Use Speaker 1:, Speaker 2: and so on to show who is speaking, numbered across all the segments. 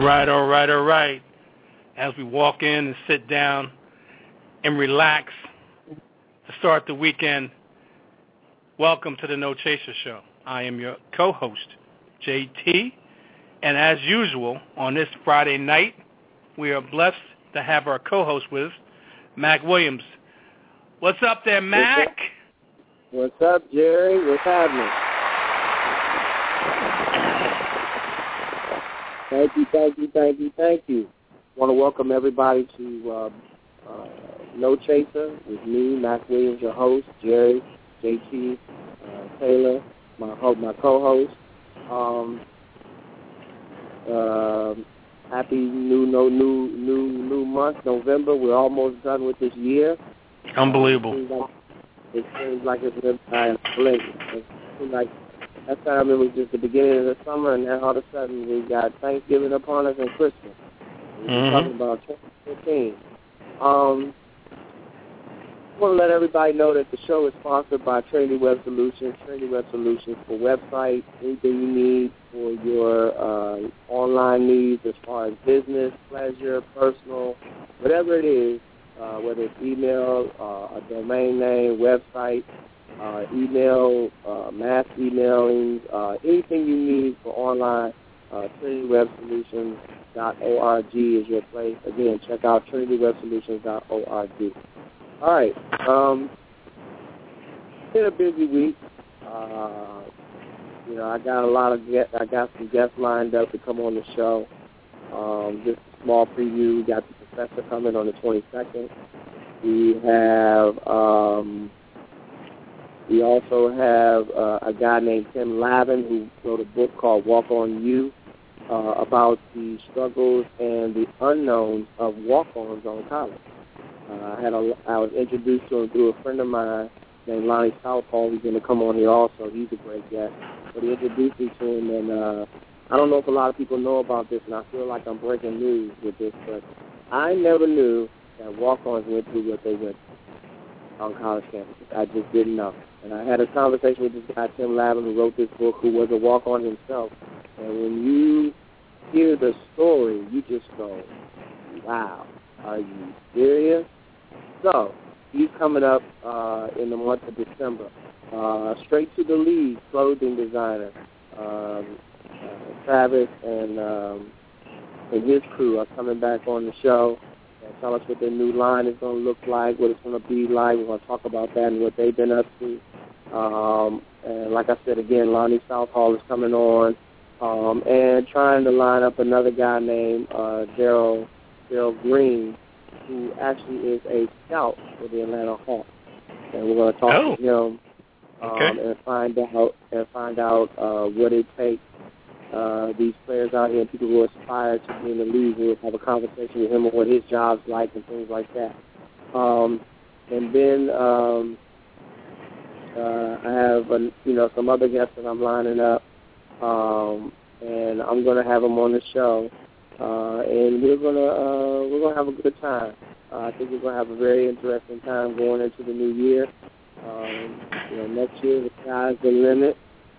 Speaker 1: All right. As we walk in and sit down and relax to start the weekend, welcome to the No Chaser Show. I am your co-host, JT, and as usual, on this Friday night, we are blessed to have our co-host with us, Mac Williams. What's up there, Mac?
Speaker 2: What's up, Jerry? What's happening? Thank you. I want to welcome everybody to No Chaser with me, Mac Williams, your host, Jerry, JT, Taylor, my co-host. Happy new month, November. We're almost done with this year.
Speaker 1: Unbelievable.
Speaker 2: It seems like it's been by a blink. It seems like that time it was just the beginning of the summer, and then all of a sudden we got Thanksgiving upon us and Christmas. We're talking about 2015. I want to let everybody know that the show is sponsored by Trinity Web Solutions. Trinity Web Solutions for websites, anything you need for your online needs as far as business, pleasure, personal, whatever it is, whether it's email, a domain name, website, email, mass emailing, anything you need for online, TrinityWebSolutions.org is your place. Again, check out TrinityWebSolutions.org. All right. It's been a busy week. I got some guests lined up to come on the show. Just a small preview. We got the professor coming on the 22nd. We also have a guy named Tim Lavin who wrote a book called Walk On You about the struggles and the unknowns of walk-ons on college. I was introduced to him through a friend of mine named Lonnie Southall, who's going to come on here also. He's a great guest. But he introduced me to him, and I don't know if a lot of people know about this, and I feel like I'm breaking news with this, but I never knew that walk-ons went through what they went through on college campuses. I just didn't know. And I had a conversation with this guy, Tim Lavin, who wrote this book, who was a walk-on himself. And when you hear the story, you just go, wow, are you serious? So he's coming up in the month of December. Straight to the Lead clothing designer, Travis and his crew are coming back on the show and tell us what their new line is going to look like, what it's going to be like. We're going to talk about that and what they've been up to. And like I said, again, Lonnie Southall is coming on and trying to line up another guy named Daryl Green, who actually is a scout for the Atlanta Hawks. And we're going to talk to him and find out what it takes. These players out here and people who aspire to be in the league, we'll have a conversation with him on what his job's like and things like that. And then I have some other guests that I'm lining up, and I'm going to have them on the show, and we're gonna have a good time. I think we're going to have a very interesting time going into the new year. Next year the sky's the limit,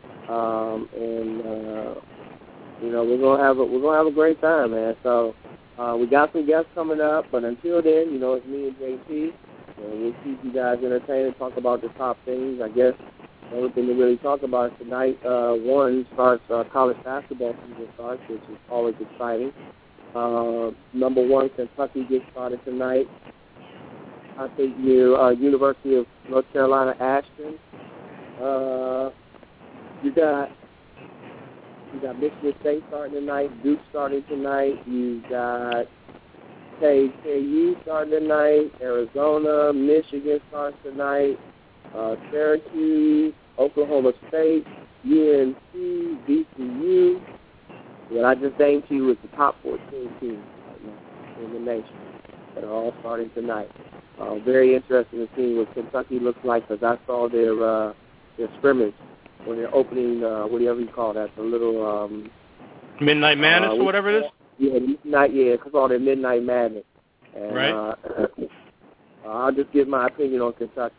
Speaker 2: we're gonna have a great time, man. So we got some guests coming up, but until then, it's me and JT, and we'll keep you guys entertained and talk about the top things. I guess the only thing to really talk about is tonight. College basketball season starts, which is always exciting. Number one, Kentucky gets started tonight. I think University of North Carolina, Ashton. You got Michigan State starting tonight, Duke starting tonight. You got KU starting tonight, Arizona, Michigan starts tonight, Syracuse, Oklahoma State, UNC, VCU. What I just named to you is the top 14 teams right now in the nation that are all starting tonight. Very interesting to see what Kentucky looks like, because I saw their scrimmage when they're opening, whatever you call that, the little...
Speaker 1: Midnight Madness or whatever it is?
Speaker 2: Yeah, call it Midnight Madness. And,
Speaker 1: right.
Speaker 2: I'll just give my opinion on Kentucky.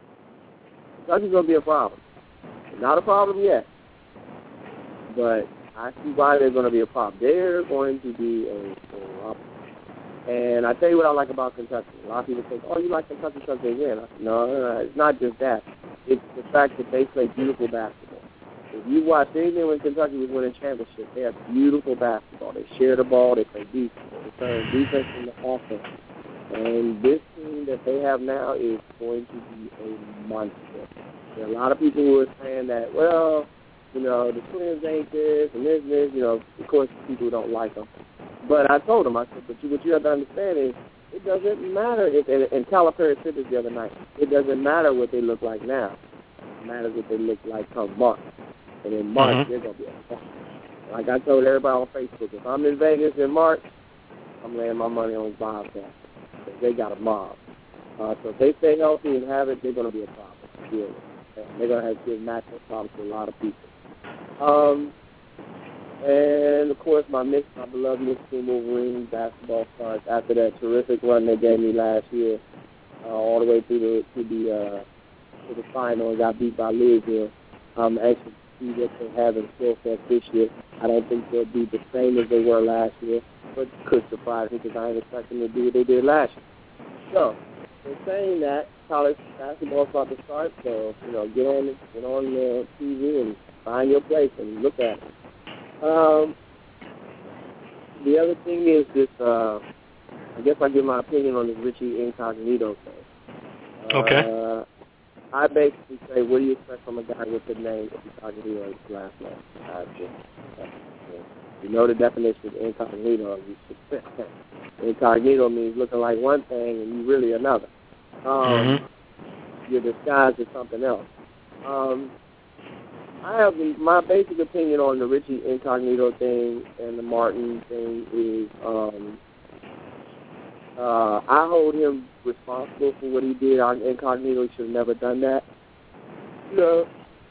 Speaker 2: Kentucky's going to be a problem. Not a problem yet, but I see why they're going to be a problem. They're going to be a problem. And I tell you what I like about Kentucky. A lot of people think, oh, you like Kentucky because they win. No, it's not just that. It's the fact that they play beautiful basketball. If you watch anything when Kentucky was winning championships, they have beautiful basketball. They share the ball. They play defense. They turn defense into offense. And this team that they have now is going to be a monster. There are a lot of people who are saying that, well, you know, the Twins ain't this and this and this. You know, of course, people don't like them. But I told them, I said, but what you have to understand is it doesn't matter if, and Calipari said this the other night, it doesn't matter what they look like now. It matters what they look like come March. And in March, they're going to be a problem. Like I told everybody on Facebook, if I'm in Vegas in March, I'm laying my money on Bobcats. They got a mob. So if they stay healthy and have it, they're going to be a problem. Really. And they're going to have good matchup problems for a lot of people. And, of course, my beloved Mississippi Wolverines basketball starts after that terrific run they gave me last year, all the way to the final and got beat by Louisville. I'm anxious to see what they have in store for us this year. I don't think they'll be the same as they were last year, but it could surprise me because I ain't expecting them to do what they did last year. So, in saying that, college basketball is about to start, so, you know, get on the TV and find your place and look at it. The other thing is this, I guess I'll give my opinion on this Richie Incognito thing.
Speaker 1: Okay.
Speaker 2: I basically say, what do you expect from a guy with the name Incognito in his last name? You know the definition of incognito. Incognito means looking like one thing and you really another. You're disguised as something else. I have my basic opinion on the Richie Incognito thing and the Martin thing is I hold him responsible for what he did on Incognito. He should have never done that. You know,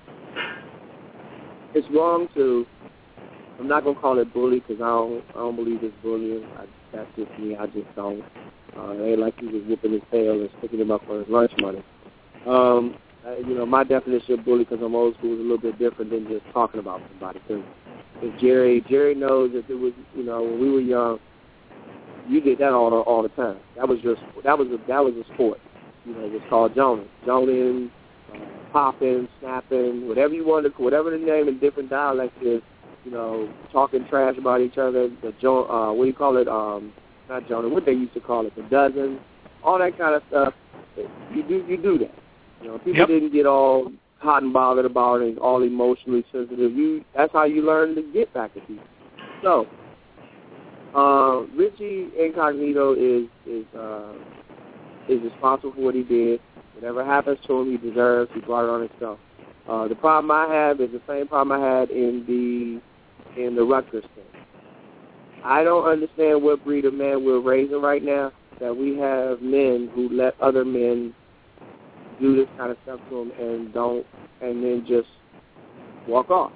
Speaker 2: it's wrong to, I'm not going to call it bully because I don't believe it's bullying. That's just me. I just don't. It ain't like he was whooping his tail and sticking him up for his lunch money. You know, my definition of bully, because I'm old school, is a little bit different than just talking about somebody. Because if Jerry knows if it was, you know, when we were young, you did that all the time. That was a sport. You know, it was called joning, popping, snapping, whatever you wanted, whatever the name in different dialects is. You know, talking trash about each other. What do you call it? Not joning. What they used to call it, the dozen, all that kind of stuff. You do that. You know, people didn't get all hot and bothered about it, all emotionally sensitive. That's how you learn to get back at people. So, Richie Incognito is responsible for what he did. Whatever happens to him, he deserves. He brought it on himself. The problem I have is the same problem I had in the Rutgers thing. I don't understand what breed of man we're raising right now, that we have men who let other men do this kind of stuff to them and then just walk off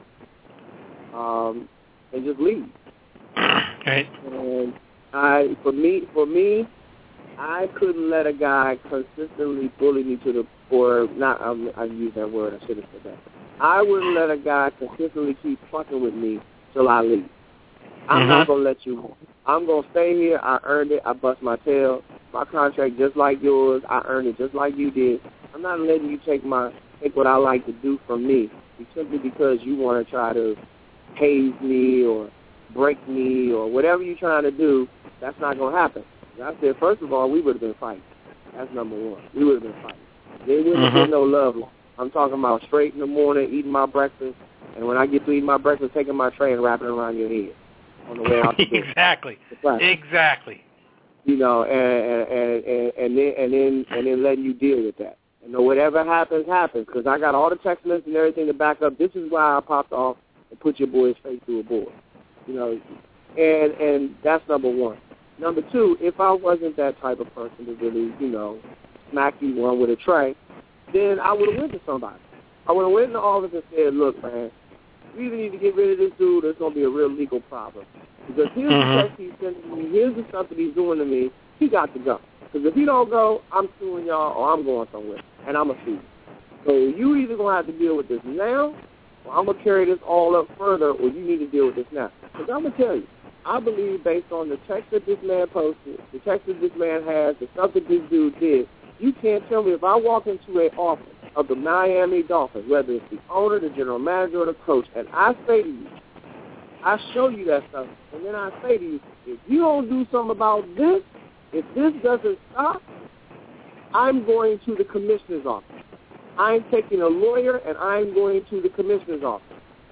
Speaker 2: and just leave.
Speaker 1: Right.
Speaker 2: And for me, I couldn't let a guy consistently bully me I used that word, I should have said that. I wouldn't let a guy consistently keep fucking with me till I leave. I'm not going to let you. I'm going to stay here. I earned it. I bust my tail. My contract just like yours. I earned it just like you did. I'm not letting you take what I like to do from me simply because you want to try to haze me or break me or whatever you're trying to do. That's not going to happen. I said, first of all, we would have been fighting. That's number one. We would have been fighting. There wouldn't have been no love. I'm talking about straight in the morning, eating my breakfast, and when I get to eating my breakfast, taking my tray and wrapping it around your head on the way out the door.
Speaker 1: Exactly.
Speaker 2: You know, and then letting you deal with that. And whatever happens, because I got all the text messages and everything to back up. This is why I popped off and put your boy's face through a board. You know, and that's number one. Number two, if I wasn't that type of person to really, you know, smack you one with a tray, then I would have went to somebody. I would have went in the office and said, look, man, we either need to get rid of this dude or it's going to be a real legal problem. Because here's the text he's sending me, here's the stuff that he's doing to me, he got to go. Because if he don't go, I'm suing y'all or I'm going somewhere, and I'm a sue. So you either going to have to deal with this now well, I'm going to carry this all up further, or you need to deal with this now. Because I'm going to tell you, I believe based on the text that this man posted, the text that this man has, the stuff that this dude did, you can't tell me if I walk into an office of the Miami Dolphins, whether it's the owner, the general manager, or the coach, and I say to you, I show you that stuff, and then I say to you, if you don't do something about this, if this doesn't stop, I'm going to the commissioner's office. I'm taking a lawyer, and I'm going to the commissioner's office.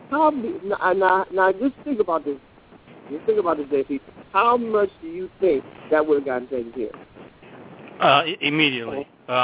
Speaker 2: Now, just think about this. Just think about this, JP. How much do you think that would have gotten taken care of?
Speaker 1: Immediately.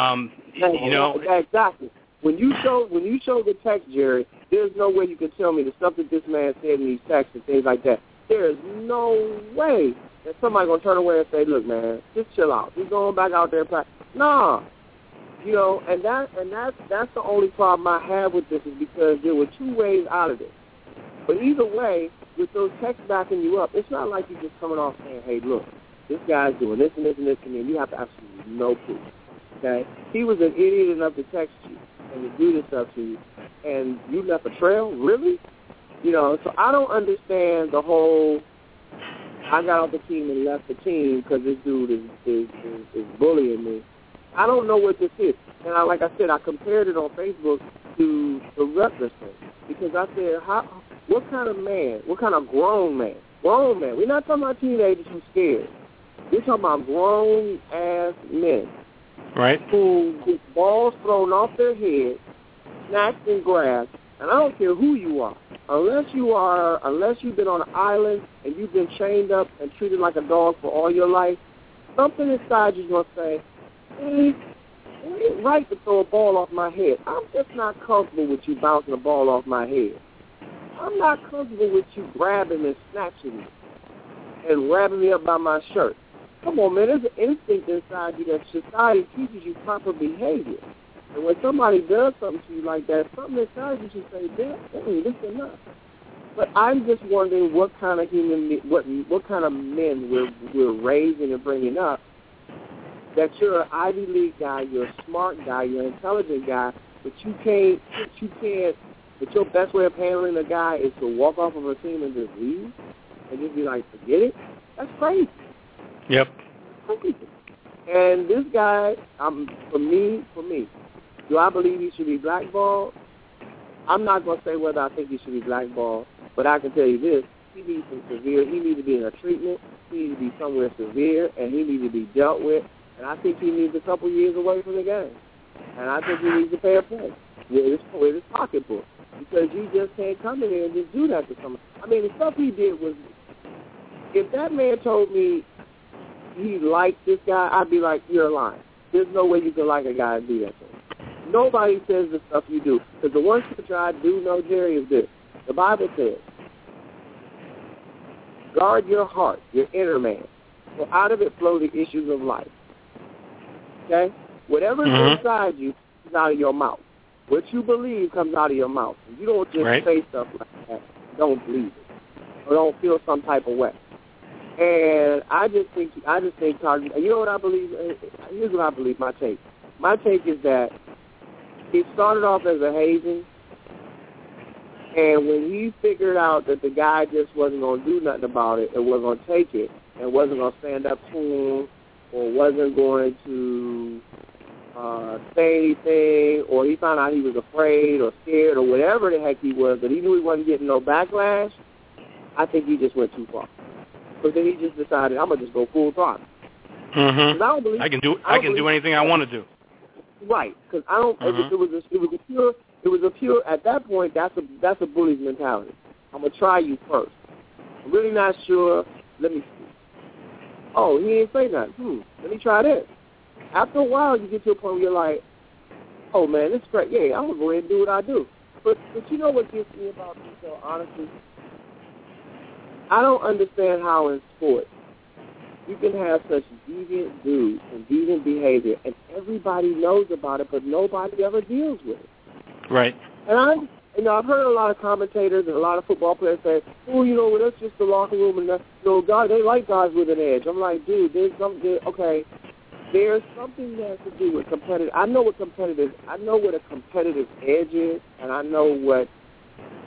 Speaker 2: Exactly. When you show the text, Jerry, there's no way you can tell me the stuff that this man said in these texts and things like that. There is no way that somebody's going to turn away and say, look, man, just chill out. Just going back out there and practice. Nah. And that's the only problem I have with this is because there were two ways out of this. But either way, with those texts backing you up, it's not like you're just coming off saying, hey, look, this guy's doing this and this and this to me, and you have absolutely no proof. Okay? He was an idiot enough to text you and to do this stuff to you, and you left a trail? Really? So I don't understand the whole I got off the team and left the team because this dude is bullying me. I don't know what this is. And like I said, I compared it on Facebook to the Rutgers thing because I said, what kind of man, what kind of grown man, we're not talking about teenagers who's scared. We're talking about grown-ass men.
Speaker 1: Right.
Speaker 2: Who get balls thrown off their head, snatched and grabbed, and I don't care who you are. Unless you've been on an island and you've been chained up and treated like a dog for all your life, something inside you's going to say, it ain't right to throw a ball off my head. I'm just not comfortable with you bouncing a ball off my head. I'm not comfortable with you grabbing and snatching me and grabbing me up by my shirt. Come on, man, there's an instinct inside you that society teaches you proper behavior. And when somebody does something to you like that, something inside you should say, damn, this is enough. But I'm just wondering what kind of what kind of men we're raising and bringing up that you're an Ivy League guy, you're a smart guy, you're an intelligent guy, but but your best way of handling a guy is to walk off of a team and just leave and just be like, forget it? That's crazy.
Speaker 1: Yep.
Speaker 2: Crazy. And this guy, for me, do I believe he should be blackballed? I'm not going to say whether I think he should be blackballed, but I can tell you this. He needs to be in a treatment. He needs to be somewhere severe, and he needs to be dealt with. And I think he needs a couple years away from the game. And I think he needs to pay a price with his pocketbook. Because you just can't come in here and just do that to someone. I mean, the stuff he did was, if that man told me he liked this guy, I'd be like, you're lying. There's no way you can like a guy and do that to him. Nobody says the stuff you do. Because the one scripture I do know, Jerry, is this. The Bible says, guard your heart, your inner man, for out of it flow the issues of life. Okay? Whatever's inside you comes out of your mouth. What you believe comes out of your mouth. You don't just say stuff like that. Don't believe it. Or don't feel some type of way. And I just think, you know what I believe? Here's what I believe, my take. My take is that it started off as a hazing, and when he figured out that the guy just wasn't going to do nothing about it and wasn't going to take it and wasn't going to stand up to him or wasn't going to say anything, or he found out he was afraid or scared or whatever the heck he was, but he knew he wasn't getting no backlash, I think he just went too far. But then he just decided, I'm going to just go full throttle.
Speaker 1: I can do anything I want to do.
Speaker 2: Right, because I don't. It was a pure. At that point, that's a bully's mentality. I'm gonna try you first. I'm really not sure. Let me see. Oh, he didn't say nothing. Let me try this. After a while, you get to a point where you're like, oh man, this is great. Yeah, I'm gonna go ahead and do what I do. But you know what gets me about this, honestly? I don't understand how in sports you can have such deviant dudes and deviant behavior, and everybody knows about it, but nobody ever deals with it.
Speaker 1: Right.
Speaker 2: And I've heard a lot of commentators and a lot of football players say, well, that's just the locker room, and God, they like guys with an edge. I'm like, dude, there's something that has to do with competitive. I know what a competitive edge is, and I know what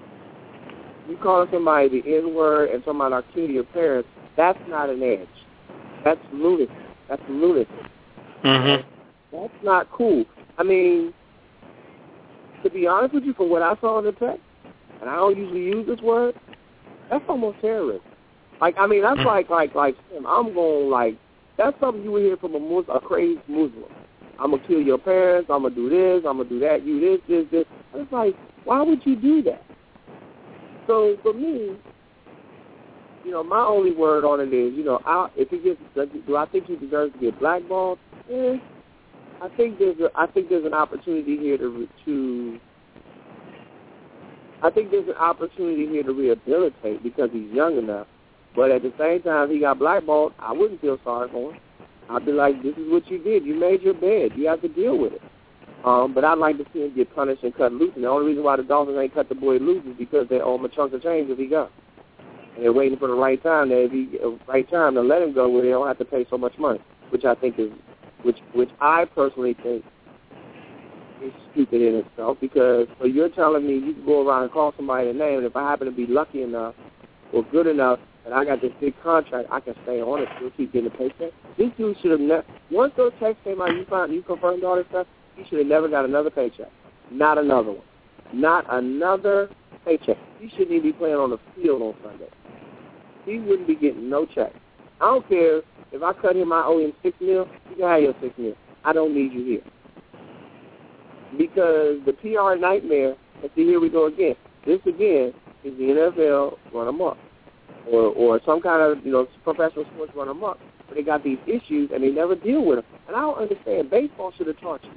Speaker 2: You calling somebody the N-word and talking about kill your parents, that's not an edge. That's lunacy. That's lunacy.
Speaker 1: Mm-hmm.
Speaker 2: That's not cool. I mean, to be honest with you, from what I saw in the text, and I don't usually use this word, that's almost terrorism. Like, I mean, that's like, I'm going, like, that's something you would hear from a crazy Muslim. I'm going to kill your parents, I'm going to do this, I'm going to do that, you this. It's like, why would you do that? So, for me, you know, my only word on it is, you know, do I think he deserves to get blackballed? Yeah. I think there's an opportunity here to rehabilitate because he's young enough. But at the same time, if he got blackballed, I wouldn't feel sorry for him. I'd be like, this is what you did. You made your bed. You have to deal with it. But I'd like to see him get punished and cut loose. And the only reason why the Dolphins ain't cut the boy loose is because they owe him a chunk of change if he goes. And they're waiting for the right time to let him go where they don't have to pay so much money, which I think is, which I personally think is stupid in itself. Because so you're telling me you can go around and call somebody a name, and if I happen to be lucky enough or good enough and I got this big contract, I can stay on it, still keep getting a paycheck. This dude should have never. Once those checks came out, you confirmed all this stuff. He should have never got another paycheck. Not another one. Not another paycheck. He shouldn't even be playing on the field on Sunday. He wouldn't be getting no check. I don't care if I cut him, I owe him $6 million. You can have your $6 million. I don't need you here. Because the PR nightmare, and see, here we go again. This, again, is the NFL run amok. Or some kind of, you know, professional sports run amok. But they got these issues, and they never deal with them. And I don't understand. Baseball should have taught you.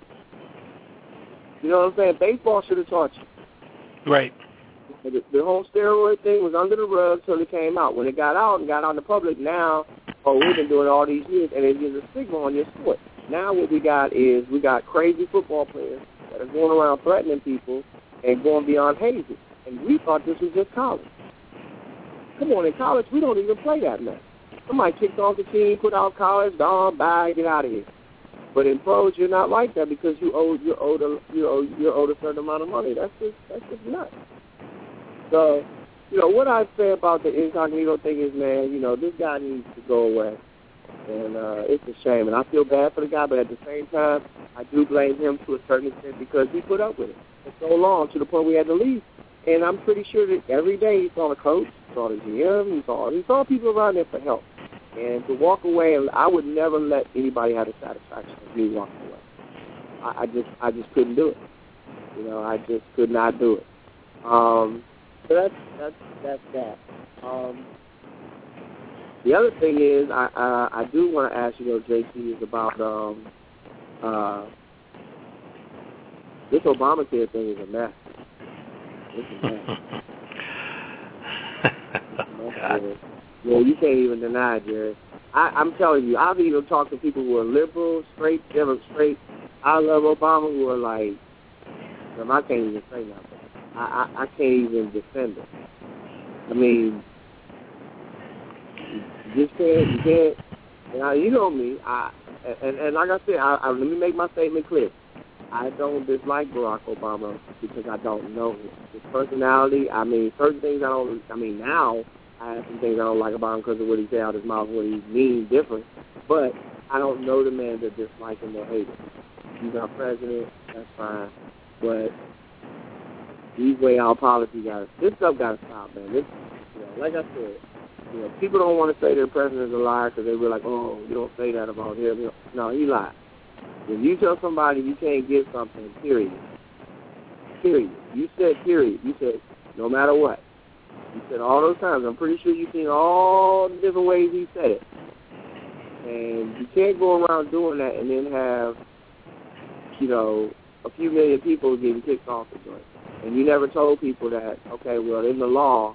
Speaker 2: You know what I'm saying? Baseball should have taught you.
Speaker 1: Right.
Speaker 2: The whole steroid thing was under the rug until it came out. When it got out and got out in the public, now, we've been doing it all these years, and it gives a stigma on your sport. Now what we got is we got crazy football players that are going around threatening people and going beyond hazing. And we thought this was just college. Come on, in college, we don't even play that much. Somebody kicked off the team, put out college, gone, bye, get out of here. But in pros, you're not like that because you're owed a certain amount of money. That's just nuts. So, you know, what I say about the incognito thing is, man, you know, this guy needs to go away. And it's a shame. And I feel bad for the guy, but at the same time, I do blame him to a certain extent because he put up with it for so long to the point we had to leave. And I'm pretty sure that every day he saw the coach, saw the GM, he saw people around there for help. And to walk away, I would never let anybody have the satisfaction of me walking away. I just couldn't do it. You know, I just could not do it. So that's that. The other thing is, I do want to ask you, though, JC, is about this Obamacare thing is a mess. It's a mess. Well, you can't even deny it, Jerry. I'm telling you, I've even talked to people who are liberal, straight. I love Obama, who are like, I can't even say nothing. I can't even defend it. I mean, you can't. You know me. And like I said, let me make my statement clear. I don't dislike Barack Obama because I don't know him. His personality, certain things now I have some things I don't like about him because of what he said out his mouth, what he means different. But I don't know the man that dislike him or hate him. He's our president, that's fine. But these way our policy this stuff got to stop, man. This, like I said, people don't want to say their president is a liar because they were like, oh, you don't say that about him. No, he lied. If you tell somebody you can't get something, period. You said period. You said no matter what. You said all those times. I'm pretty sure you've seen all the different ways he said it. And you can't go around doing that and then have, a few million people getting kicked off the joint. And you never told people that, okay, well, in the law,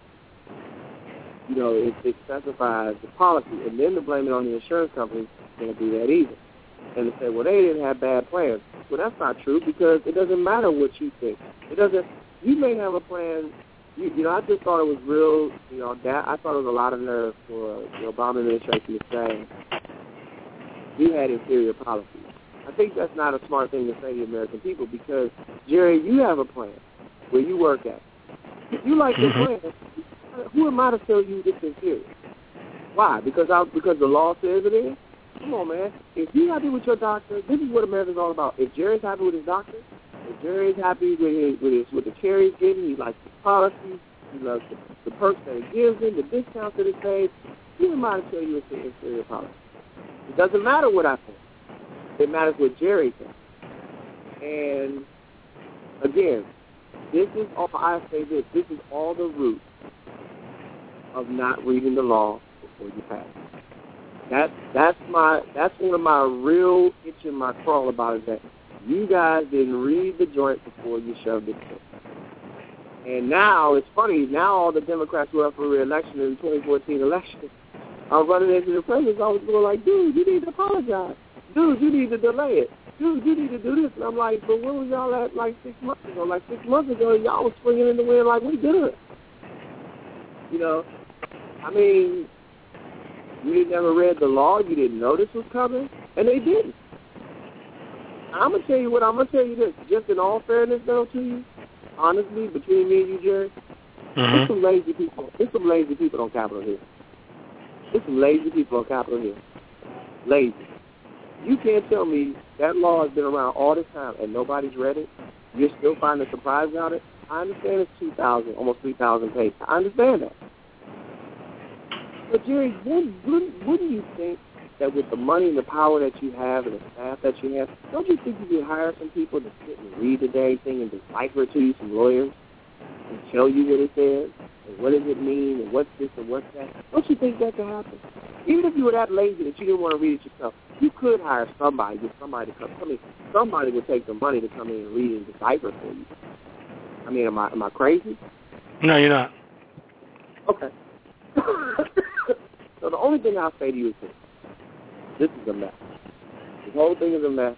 Speaker 2: it specifies the policy. And then to blame it on the insurance companies, can't do that either. And to say, well, they didn't have bad plans. Well, that's not true because it doesn't matter what you think. You may have a plan. I just thought it was real, I thought it was a lot of nerve for the Obama administration to say we had inferior policies. I think that's not a smart thing to say to the American people because, Jerry, you have a plan where you work at. If you like your plan, Who am I to tell you this is serious? Why? Because the law says it is? Come on, man. If you're happy with your doctor, this is what America's all about. If Jerry's happy with his doctor, if Jerry's happy with the care he's getting, he likes his policies, he loves the perks that it gives him, the discounts that it pays, who am I to tell you it's an inferior policy? It doesn't matter what I think. It matters what Jerry thinks. And, again, this is all, I say this is all the root of not reading the law before you pass it. That's one of my real itch in my crawl about it, that you guys didn't read the joint before you shoved it in. And now, it's funny, now all the Democrats who are up for re-election in the 2014 election are running into the president. I was going like, dude, you need to apologize. Dude, you need to delay it. Dude, you need to do this. And I'm like, but where was y'all at like 6 months ago? Like 6 months ago, y'all was swinging in the wind like we did. You know, I mean, you never read the law. You didn't know this was coming. And they didn't. I'm going to tell you what, I'm going to tell you this. Just in all fairness, though, to you, honestly, between me and you, Jerry, there's some lazy people. There's some lazy people on Capitol Hill. There's some lazy people on Capitol Hill. Lazy. You can't tell me that law has been around all this time and nobody's read it. You're still finding surprise about it. I understand it's 2,000, almost 3,000 pages. I understand that. But, Jerry, wouldn't you think that with the money and the power that you have and the staff that you have, don't you think you could hire some people to sit and read the dang thing and decipher it to you, some lawyers, and tell you what it says, and what does it mean, and what's this and what's that? Don't you think that could happen? Even if you were that lazy that you didn't want to read it yourself, you could hire somebody, get somebody to come. I mean, somebody would take the money to come in and read and decipher for you. I mean, am I crazy?
Speaker 1: No, you're not.
Speaker 2: Okay. So the only thing I'll say to you is this is a mess. This whole thing is a mess.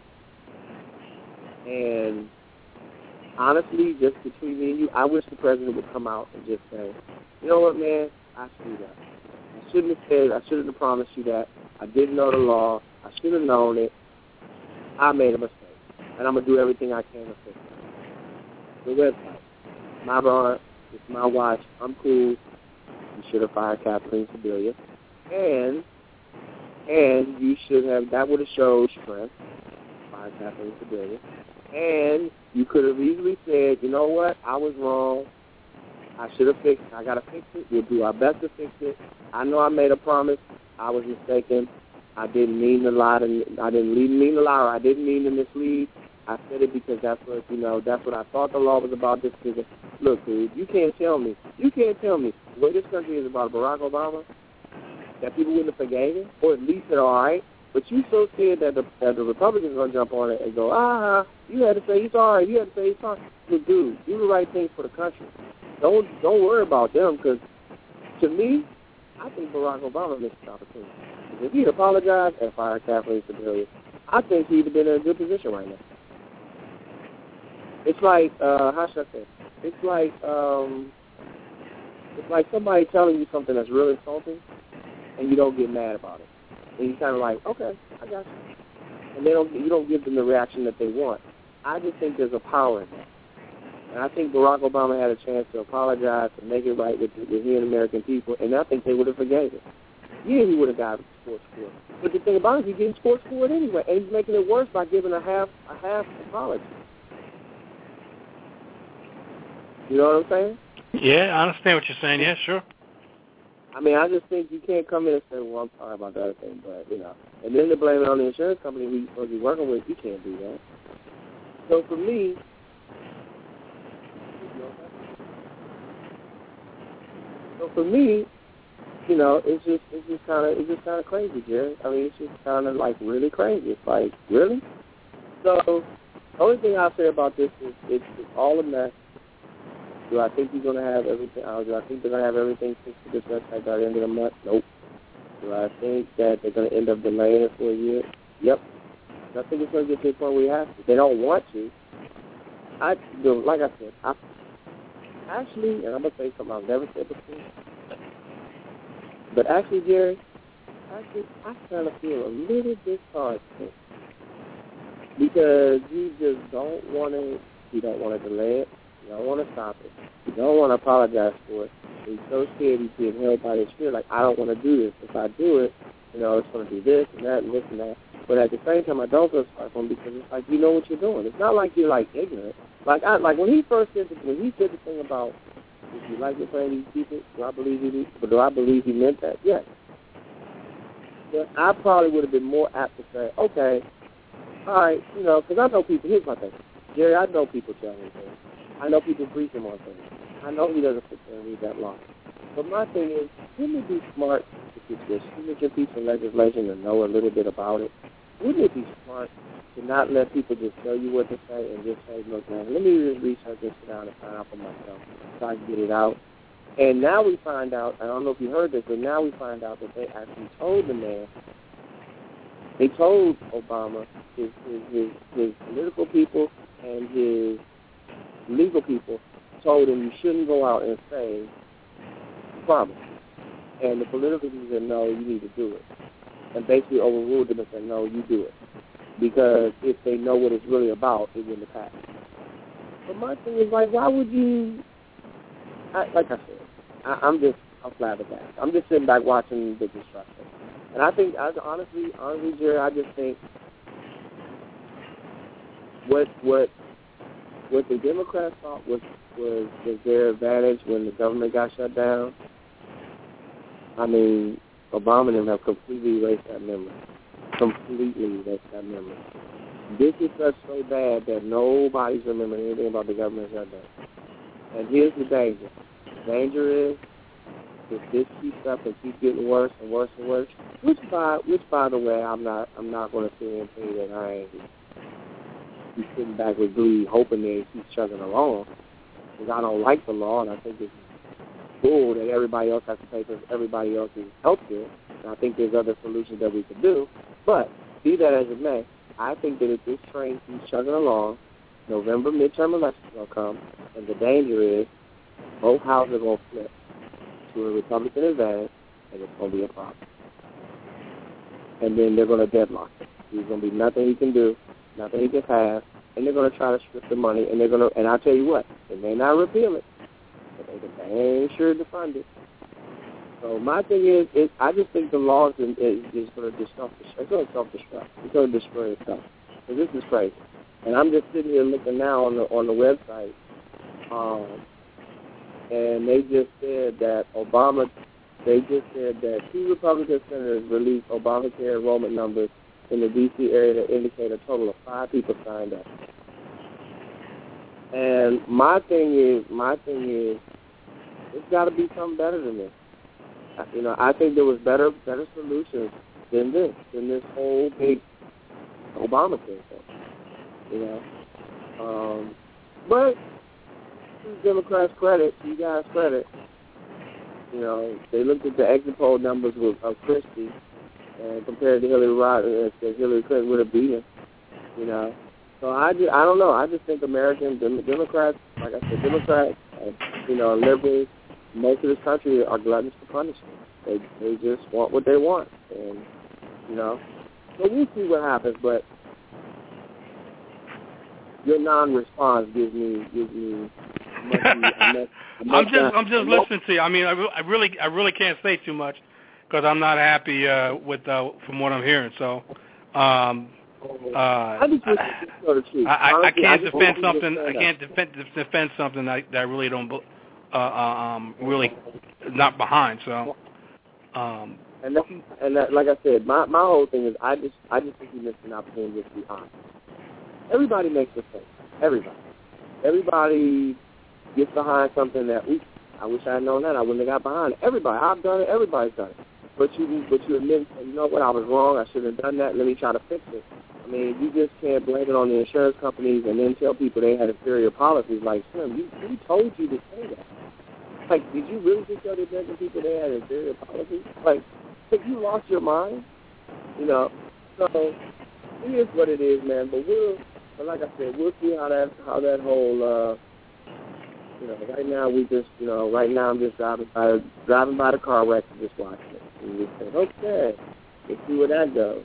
Speaker 2: And honestly, just between me and you, I wish the president would come out and just say, you know what, man, I screwed up. I shouldn't have promised you that. I didn't know the law. I should have known it. I made a mistake. And I'm going to do everything I can to fix it. The website. My bar. It's my watch. I'm cool. You should have fired Kathleen Sebelius. And you should have, that would have showed strength. Fired Kathleen Sebelius. And you could have easily said, you know what, I was wrong. I should have fixed it. I got to fix it. We'll do our best to fix it. I know I made a promise. I was mistaken. I didn't mean to lie. I didn't mean to lie, or I didn't mean to mislead. I said it because that's what I thought the law was about. This because, look, dude, you can't tell me the way this country is about Barack Obama, that people wouldn't have forgave him, or at least said, all right. But you so scared that the Republicans are going to jump on it and go, you had to say he's sorry. You had to say he's sorry. Look, dude, do the right thing for the country. Don't worry about them, because to me, I think Barack Obama missed the opportunity. If he'd apologized and fired Kathleen Sebelius, I think he'd have been in a good position right now. It's like, how should I say? It's like somebody telling you something that's really insulting, and you don't get mad about it. And you're kind of like, okay, I got you. And you don't give them the reaction that they want. I just think there's a power in that. And I think Barack Obama had a chance to apologize and make it right with he and the American people, and I think they would have forgave him. Yeah, he would have got sports court. But the thing about it is he's getting sports court anyway, and he's making it worse by giving a half apology. You know what I'm saying?
Speaker 1: Yeah, I understand what you're saying. Yeah, sure.
Speaker 2: I mean, I just think you can't come in and say, well, I'm sorry about the other thing, but, you know. And then to blame it on the insurance company who you're supposed to be working with, you can't do that. So for me, you know, it's just kind of crazy, Jerry. I mean, it's just kind of like really crazy. It's like, really? So the only thing I'll say about this is it's all a mess. Do I think you're going to have everything? Do I think they're going to have everything fixed to this website by the end of the month? Nope. Do I think that they're going to end up delaying it for a year? Yep. I think it's going to get to the point where you have to. They don't want to. Like I said, actually, and I'm going to say something I've never said before, but actually, Jerry, I kind of feel a little bit sorry for him because you just don't want to. You don't want to delay it. You don't want to stop it. don't want to apologize for it. He's so scared he's being held by his fear, like, I don't want to do this. If I do it, it's going to do this and that and this and that. But at the same time, I don't feel sorry for him because it's like, you know what you're doing. It's not like you're, like, ignorant. Like when he first said the thing about, if you like your friend, you keep it, do I believe he meant that? Yes. But I probably would have been more apt to say, okay, all right, because I know people. Here's my thing. Jerry, I know people tell me things. I know people brief him on things. I know he doesn't sit there and read that line. But my thing is, wouldn't it be smart if it's a signature piece of legislation to know a little bit about it? Wouldn't it be smart to not let people just tell you what to say and just say, look, man, let me just research and sit down and find out for myself so I can get it out? And now we find out, I don't know if you heard this, but now we find out that they actually told the man, they told Obama, his political people and his legal people told him you shouldn't go out and say promise. And the political people said, no, you need to do it. And basically overruled them and said, no, you do it. Because if they know what it's really about, it wouldn't have happened. But my thing is, like, why would you, like I said, I'm flabbergasted. I'm just sitting back watching the destruction. And I think, honestly, Jerry, I just think what the Democrats thought was their advantage when the government got shut down. I mean, Obama and them have completely erased that memory. Completely erased that memory. This is just so bad that nobody's remembering anything about the government shutdown. And here's the danger. The danger is, if this keeps up and keeps getting worse and worse and worse, which by the way, I'm not going to sit here and say that I ain't be sitting back with glee hoping they keep chugging along, because I don't like the law, and I think it's bull that everybody else has to pay for everybody else's health care, and I think there's other solutions that we could do. But be that as it may, I think that if this train keeps chugging along, November midterm elections will come, and the danger is both houses are going to flip to a Republican advantage, and it's going to be a problem. And then they're going to deadlock it. There's going to be nothing he can do, nothing he can pass, and they're going to try to strip the money, and and I'll tell you what, they may not repeal it, but they ain't sure to fund it. So my thing is I just think the law is going to self-destruct. It's going to self-destruct. It's going to destroy itself. So this is crazy. And I'm just sitting here looking now on the website, and they just said that two Republican senators released Obamacare enrollment numbers in the D.C. area that indicate a total of 5 people signed up. And my thing is, it's got to be something better than this. I think there was better solutions than this whole big Obamacare thing. But to the Democrats' credit, to you guys' credit, they looked at the exit poll numbers of Christie and compared to Hillary Clinton would have beaten, So I don't know. I just think Democrats, like I said, Democrats, liberals, most of this country are gluttons for punishment. They just want what they want, and so we'll see what happens. But your non-response gives me.
Speaker 1: I'm just listening to you. I mean, I really can't say too much because I'm not happy with from what I'm hearing. So. I can't defend something. I can't defend something that I really don't really not behind. So,
Speaker 2: and that, like I said, my whole thing is I just think you missed an opportunity to be honest. Everybody makes mistakes. Everybody gets behind something that I wish I had known that I wouldn't have got behind it. Everybody, I've done it. Everybody's done it. But you admit, you know what, I was wrong. I shouldn't have done that. Let me try to fix it. I mean, you just can't blame it on the insurance companies and then tell people they had inferior policies. Like, Slim, who told you to say that? Like, did you really just tell the American people they had inferior policies? Like, have you lost your mind? So it is what it is, man. But like I said, we'll see how that whole. Right now I'm just driving by the car wreck and just watching it. And we say, okay, let's see where that goes.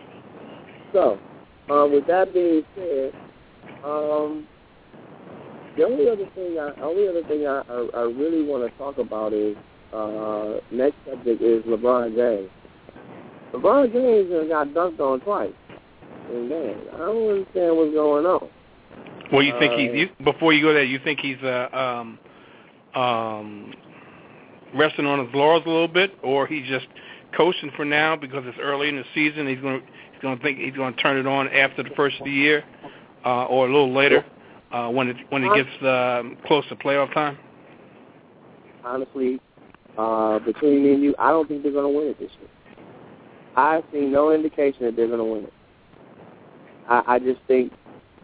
Speaker 2: So, with that being said, The only other thing I really want to talk about is next subject is LeBron James. LeBron James got dunked on twice. And man, I don't understand what's going on.
Speaker 1: Well, you think before you go there, you think he's resting on his laurels a little bit, or he's just coasting for now because it's early in the season? He's going to turn it on after the first of the year, or a little later when it gets close to playoff time.
Speaker 2: Honestly, between me and you, I don't think they're going to win it this year. I've seen no indication that they're going to win it. I just think,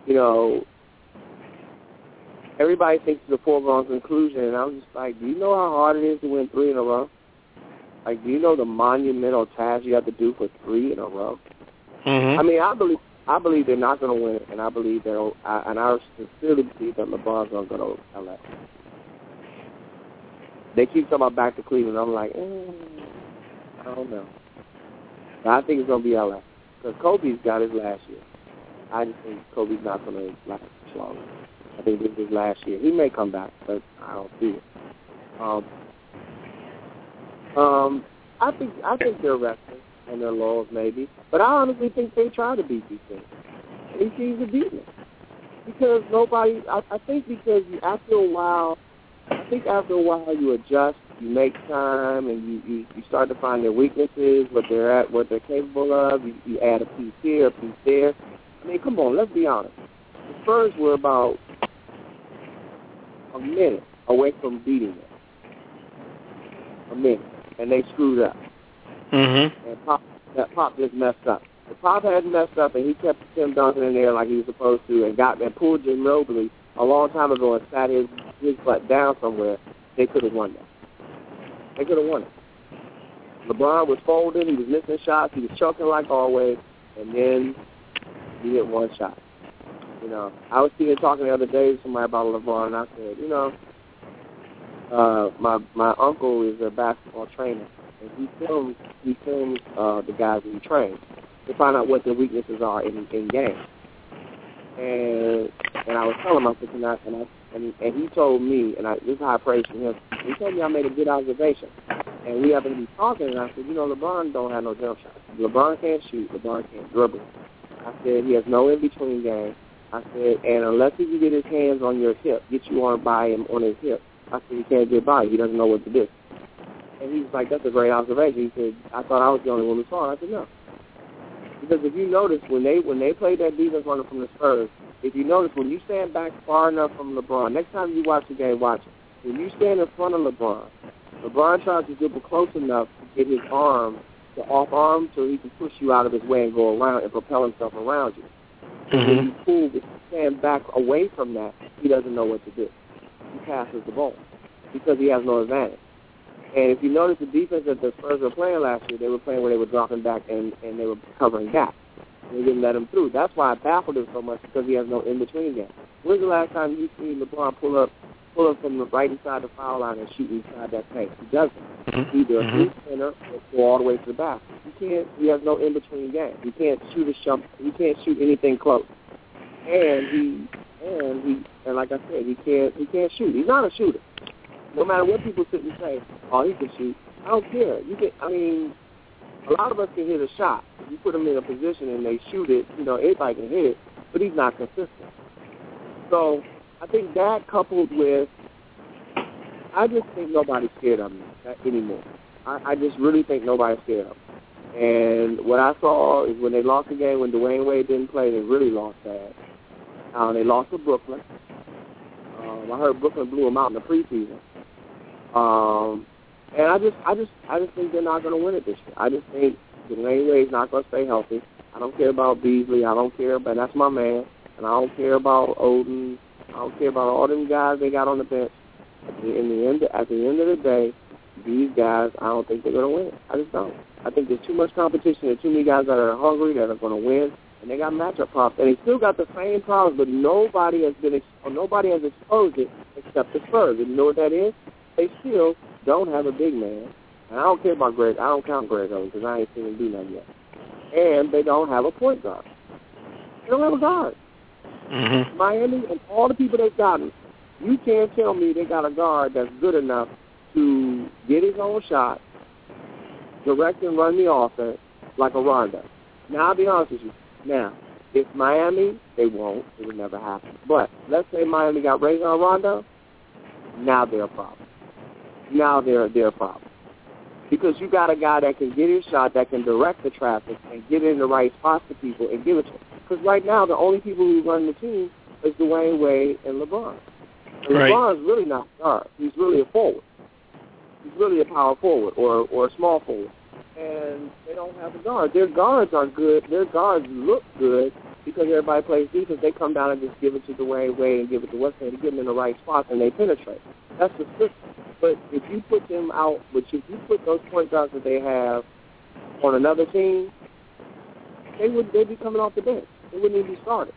Speaker 2: everybody thinks it's a foregone conclusion, and I'm just like, do you know how hard it is to win 3 in a row? Like, do you know the monumental task you have to do for 3 in a row?
Speaker 1: Mm-hmm.
Speaker 2: I mean, I believe they're not going to win it, and I believe I sincerely believe that LeBron's going to go to LA. They keep talking about back to Cleveland. I'm like, I don't know. But I think it's going to be LA because Kobe's got his last year. I just think Kobe's not going to last long. I think this is his last year. He may come back, but I don't see it. I think they're resting on their laurels maybe, but I honestly think they try to beat these things. These teams are beating them because nobody. I think because after a while you adjust, you make time, and you start to find their weaknesses, what they're capable of. You add a piece here, a piece there. I mean, come on, let's be honest. The Spurs were about a minute away from beating them. A minute. And they screwed up.
Speaker 1: Mm-hmm.
Speaker 2: And Pop just messed up. If Pop hadn't messed up and he kept Tim Duncan in there like he was supposed to and pulled Jim Mobley a long time ago and sat his butt down somewhere, they could have won that. They could have won it. LeBron was folding. He was missing shots. He was choking like always. And then he hit one shot. I was talking the other day to somebody about LeBron, and I said, my uncle is a basketball trainer, and he films the guys that he trains to find out what their weaknesses are in games. And I was telling him, I said, and he told me, and this is how I praise him. He told me I made a good observation, and we happened to be talking, and I said, LeBron don't have no jump shots. LeBron can't shoot. LeBron can't dribble. I said he has no in-between game. I said, and unless he can get his hands on your hip, get you on by him on his hip, I said he can't get by. He doesn't know what to do. And he was like, that's a great observation. He said, I thought I was the only one who saw it. I said, no. Because if you notice, when they played that defense runner from the Spurs, if you notice, when you stand back far enough from LeBron, next time you watch the game, watch it. When you stand in front of LeBron tries to dribble close enough to get his arm, the off arm, so he can push you out of his way and go around and propel himself around you.
Speaker 1: Mm-hmm.
Speaker 2: If you stand back away from that, he doesn't know what to do. He passes the ball because he has no advantage. And if you notice the defense that the Spurs were playing last year, they were playing where they were dropping back and they were covering gaps. They didn't let him through. That's why I baffled him so much, because he has no in-between game. When's the last time you seen LeBron pull up from the right inside the foul line and shoot inside that paint? He doesn't.
Speaker 1: Mm-hmm.
Speaker 2: Either a three-pointer or go all the way to the basket. He has no in-between game. He can't shoot a jump. He can't shoot anything close. And like I said, he can't shoot. He's not a shooter. No matter what people sit and say, oh, he can shoot. I don't care. A lot of us can hit a shot. If you put them in a position and they shoot it, everybody can hit it, but he's not consistent. So I think that coupled with, I just think nobody's scared of him anymore. I just really think nobody's scared of him. And what I saw is when they lost the game, when Dwayne Wade didn't play, they really lost bad. They lost to Brooklyn. I heard Brooklyn blew them out in the preseason. And I just think they're not going to win it this year. I just think Dwayne Wade's not going to stay healthy. I don't care about Beasley. I don't care about, that's my man. And I don't care about Oden. I don't care about all them guys they got on the bench. At the end of the day, these guys, I don't think they're going to win. I just don't. I think there's too much competition. There's too many guys that are hungry, that are going to win, and they got matchup problems. And they still got the same problems, but nobody has exposed it except the Spurs. And you know what that is? They still don't have a big man. And I don't care about Greg. I don't count Greg Oden because I ain't seen him do nothing yet. And they don't have a point guard. They don't have a guard.
Speaker 1: Mm-hmm.
Speaker 2: Miami and all the people they've gotten You can't tell me they got a guard that's good enough to get his own shot, direct and run the offense like a Rondo. Now, I'll be honest with you. Now, if Miami, they won't. It would never happen. But let's say Miami got Rajon Rondo, now they're a problem. Now they're a problem. Because you got a guy that can get his shot, that can direct the traffic and get in the right spots to people and give it to them. Because right now, the only people who run the team is Dwayne Wade and LeBron. And
Speaker 1: right.
Speaker 2: LeBron's really not a guard. He's really a forward. He's really a power forward or a small forward. And they don't have a guard. Their guards are good. Their guards look good because everybody plays defense. They come down and just give it to Dwayne Wade and give it to Westland to get them in the right spots, and they penetrate. That's the system. But if you put them out, if you put those point guards that they have on another team, they'd be coming off the bench. They wouldn't even be started.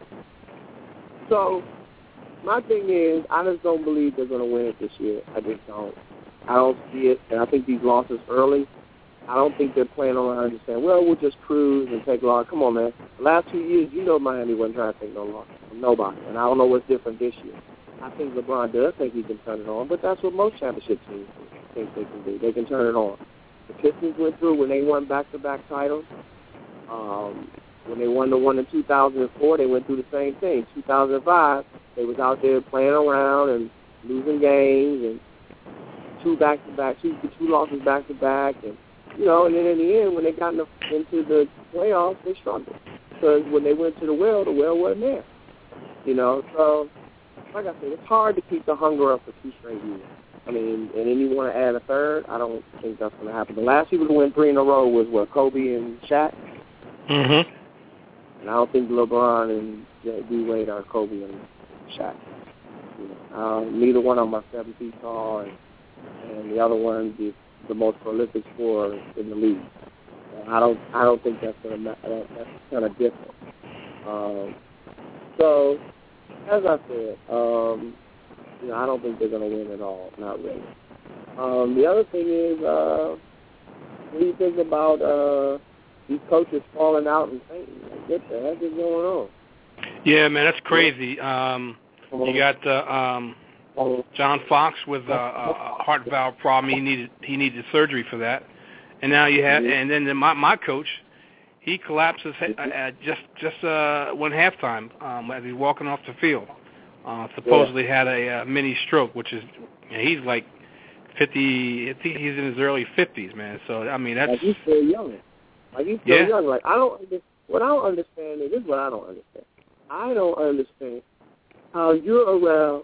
Speaker 2: So my thing is, I just don't believe they're going to win it this year. I just don't. I don't see it, and I think these losses early, I don't think they're playing around and saying, well, we'll just cruise and take a loss. Come on, man. The last 2 years, Miami wasn't trying to take no loss from nobody, and I don't know what's different this year. I think LeBron does think he can turn it on, but that's what most championship teams think they can do. They can turn it on. The Pistons went through when they won back-to-back titles. When they won the one in 2004, they went through the same thing. 2005, they was out there playing around and losing games and two losses back-to-back. And, and then in the end, when they got into the playoffs, they struggled. Because when they went to the well wasn't there. So, like I said, it's hard to keep the hunger up for 2 straight years. I mean, and then you want to add a third, I don't think that's going to happen. The last people to win 3 in a row was, Kobe and Shaq?
Speaker 1: Mm-hmm.
Speaker 2: And I don't think LeBron and D-Wade are Kobe and Shaq. Neither one of them are 7 feet tall, and the other one is the most prolific scorer in the league. I don't think that's going to that's kind of different. So, as I said, I don't think they're going to win at all. Not really. The other thing is, what do you think about these coaches falling out and saying, what the heck is going on?
Speaker 1: Yeah, man, that's crazy. You got John Fox with a heart valve problem. He needed surgery for that, and now you have, and then my coach, he collapses just one halftime as he's walking off the field. Supposedly had a mini stroke, which is he's like 50. I think he's in his early 50s, man. So I mean that's.
Speaker 2: Like he's still young. Young. Like what I don't understand is this is what I don't understand. I don't understand how you're around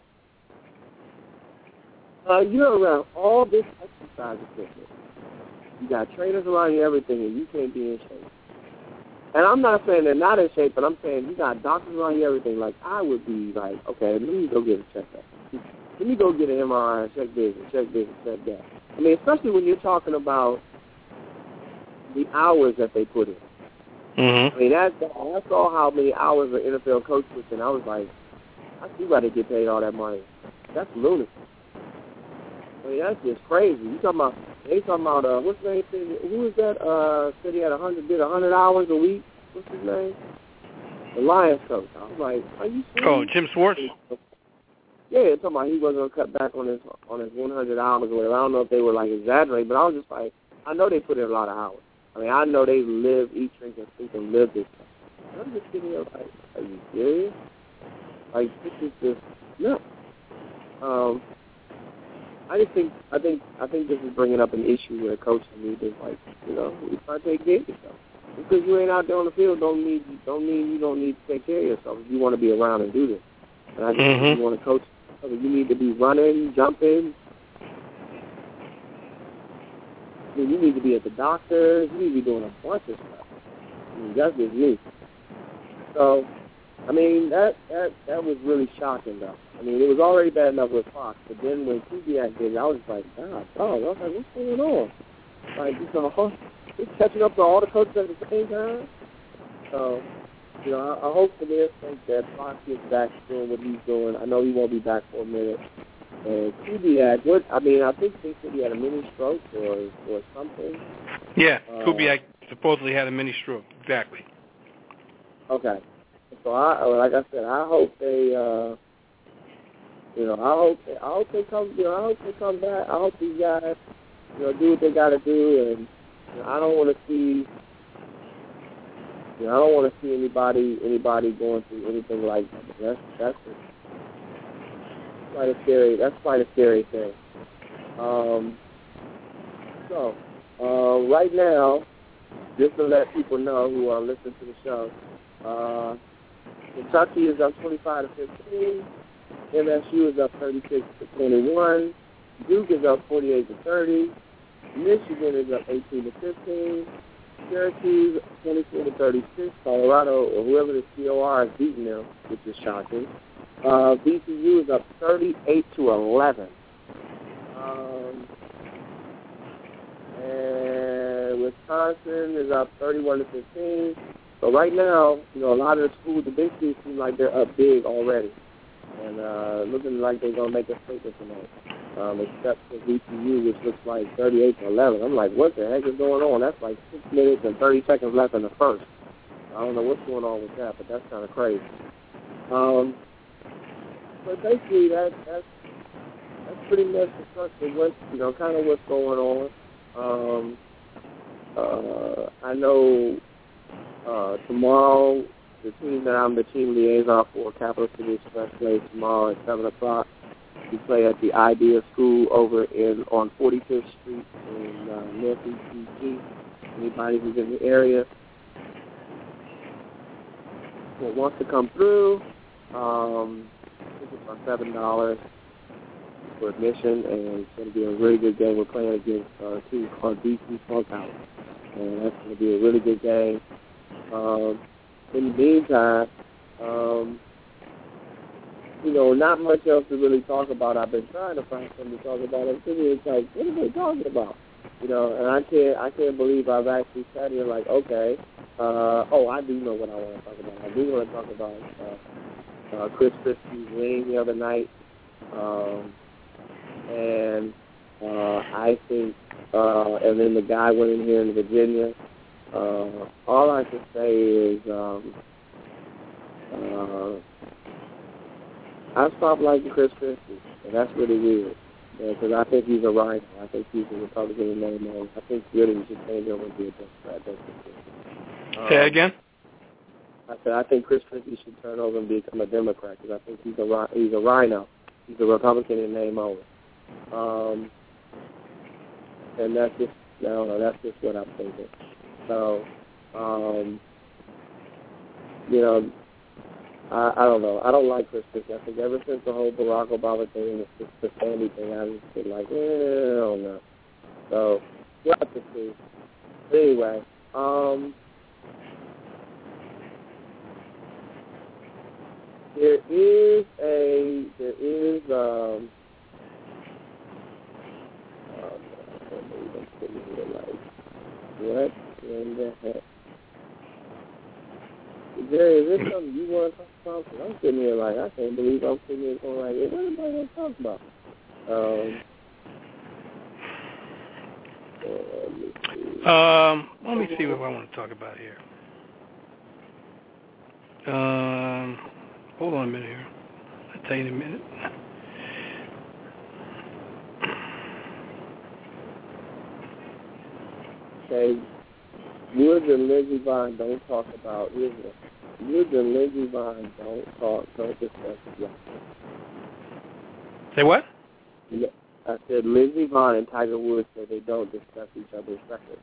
Speaker 2: all this exercise equipment. You got trainers around you, everything, and you can't be in shape. And I'm not saying they're not in shape, but I'm saying you got doctors around you, everything. Like, I would be like, okay, let me go get a checkup. Let me go get an MRI and check this and check this and check that. I mean, especially when you're talking about the hours that they put in.
Speaker 1: Mm-hmm.
Speaker 2: I mean, I saw how many hours an NFL coach puts in. I was like, you got to get paid all that money. That's lunacy. I mean, that's just crazy. They talking about what's his name? Who is that? Said he had 100 hours a week. What's his name? The Lions coach. I was like, are you serious?
Speaker 1: Oh, Jim Schwartz?
Speaker 2: Yeah, talking about he wasn't going to cut back on his 100 hours or whatever. I don't know if they were like exaggerating, but I was just like, I know they put in a lot of hours. I mean, I know they live, eat, drink, and sleep, and live this stuff. And I'm just sitting there like, are you serious? Like, this is just nuts. I think this is bringing up an issue where coaches need to, like, you try to take care of yourself. Because you ain't out there on the field don't mean you don't need to take care of yourself if you want to be around and do this. And I think if you want to coach, you need to be running, jumping. I mean, you need to be at the doctor's. You need to be doing a bunch of stuff. I mean, that's just me. So, I mean, that was really shocking, though. I mean, it was already bad enough with Fox, but then when Kubiak did it, I was like, God, I was like, what's going on? Like, he's catching up to all the coaches at the same time. So, I hope for this thing that Fox gets back doing what he's doing. I know he won't be back for a minute. And Kubiak, I think they said he had a mini stroke or something.
Speaker 1: Yeah, Kubiak supposedly had a mini stroke. Exactly.
Speaker 2: Okay. So, like I said, I hope they I hope they come. I hope they come back. I hope these guys, do what they got to do, and I don't want to see. I don't want to see anybody going through anything like that. That's quite a scary. That's quite a scary thing. So right now, just to let people know who are listening to the show, Kentucky is up 25-15. MSU is up 36-21. Duke is up 48-30. Michigan is up 18-15. Syracuse 24-36. Colorado, or whoever the COR is beating them, which is shocking. VCU is up 38-11. And Wisconsin is up 31-15. So right now, a lot of the schools, the big schools, seem like they're up big already, and looking like they're gonna make a statement tonight. Except for VCU, which looks like 38-11. I'm like, what the heck is going on? That's like 6 minutes and 30 seconds left in the first. I don't know what's going on with that, but that's kind of crazy. But basically, that's pretty much the structure. Kind of what's going on. I know tomorrow the team that I'm the team liaison for, Capital City Express, plays tomorrow at 7 o'clock. We play at the Idea School over on 45th Street in Northeast D.C. Anybody who's in the area that wants to come through, it's about $7 for admission, and it's going to be a really good game. We're playing against a team called DC Funkhouse, and that's going to be a really good game. In the meantime, not much else to really talk about. I've been trying to find something to talk about. And to me, it's like, what are they talking about? And I can't believe I've actually sat here like, okay, I do know what I want to talk about. I do want to talk about Chris Christie's winning the other night. And I think, and then the guy winning here in Virginia. All I can say is I stopped liking Chris Christie, and that's really weird, because I think he's a rhino. I think he's a Republican in name only. I think really he should change over and be a Democrat.
Speaker 1: Say again?
Speaker 2: I said I think Chris Christie should turn over and become a Democrat, because I think he's a rhino. He's a Republican in name only. And that's just, I don't know, that's just what I'm thinking. So, I don't know. I don't like Chris Christie. I think ever since the whole Barack Obama thing, the Sandy thing, I've just been like, I don't know. So, we'll have to see. Anyway, what in the heck? Jerry, is there something you want to talk about? Because I'm sitting here like, I can't believe I'm sitting here going like, what am I going to talk about?
Speaker 1: Let me see what I want to talk about here. Hold on a minute here. I'll tell you in a minute.
Speaker 2: Okay, Woods and Lindsey Vonn don't talk about Israel. Woods and Lindsey Vonn don't discuss Israel.
Speaker 1: Say what?
Speaker 2: I said Lindsey Vonn and Tiger Woods say they don't discuss each other's records.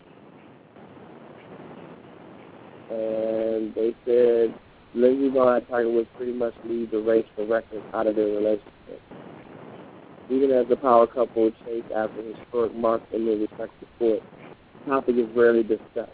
Speaker 2: And they said Lindsey Vonn and Tiger Woods pretty much lead the race for records out of their relationship. Even as the power couple chase after historic marks in their respective sports, the topic is rarely discussed.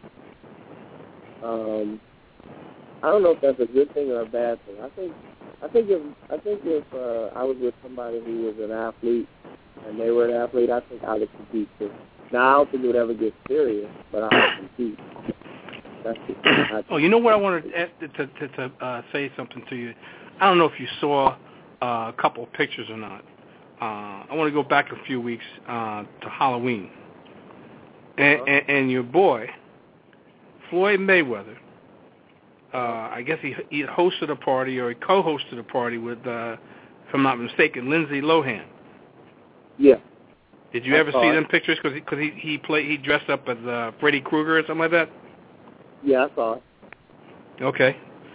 Speaker 2: I don't know if that's a good thing or a bad thing. I think if I was with somebody who was an athlete and they were an athlete, I think I would compete too. Now I don't think it would ever get serious, but I would compete.
Speaker 1: You know what I wanted to say something to you. I don't know if you saw a couple of pictures or not. I want to go back a few weeks to Halloween, and your boy Floyd Mayweather. I guess he hosted a party, or he co-hosted a party with if I'm not mistaken, Lindsay Lohan.
Speaker 2: Yeah.
Speaker 1: Did you ever see them pictures? Because he dressed up as Freddy Krueger or something like that.
Speaker 2: Yeah, I saw it.
Speaker 1: Okay.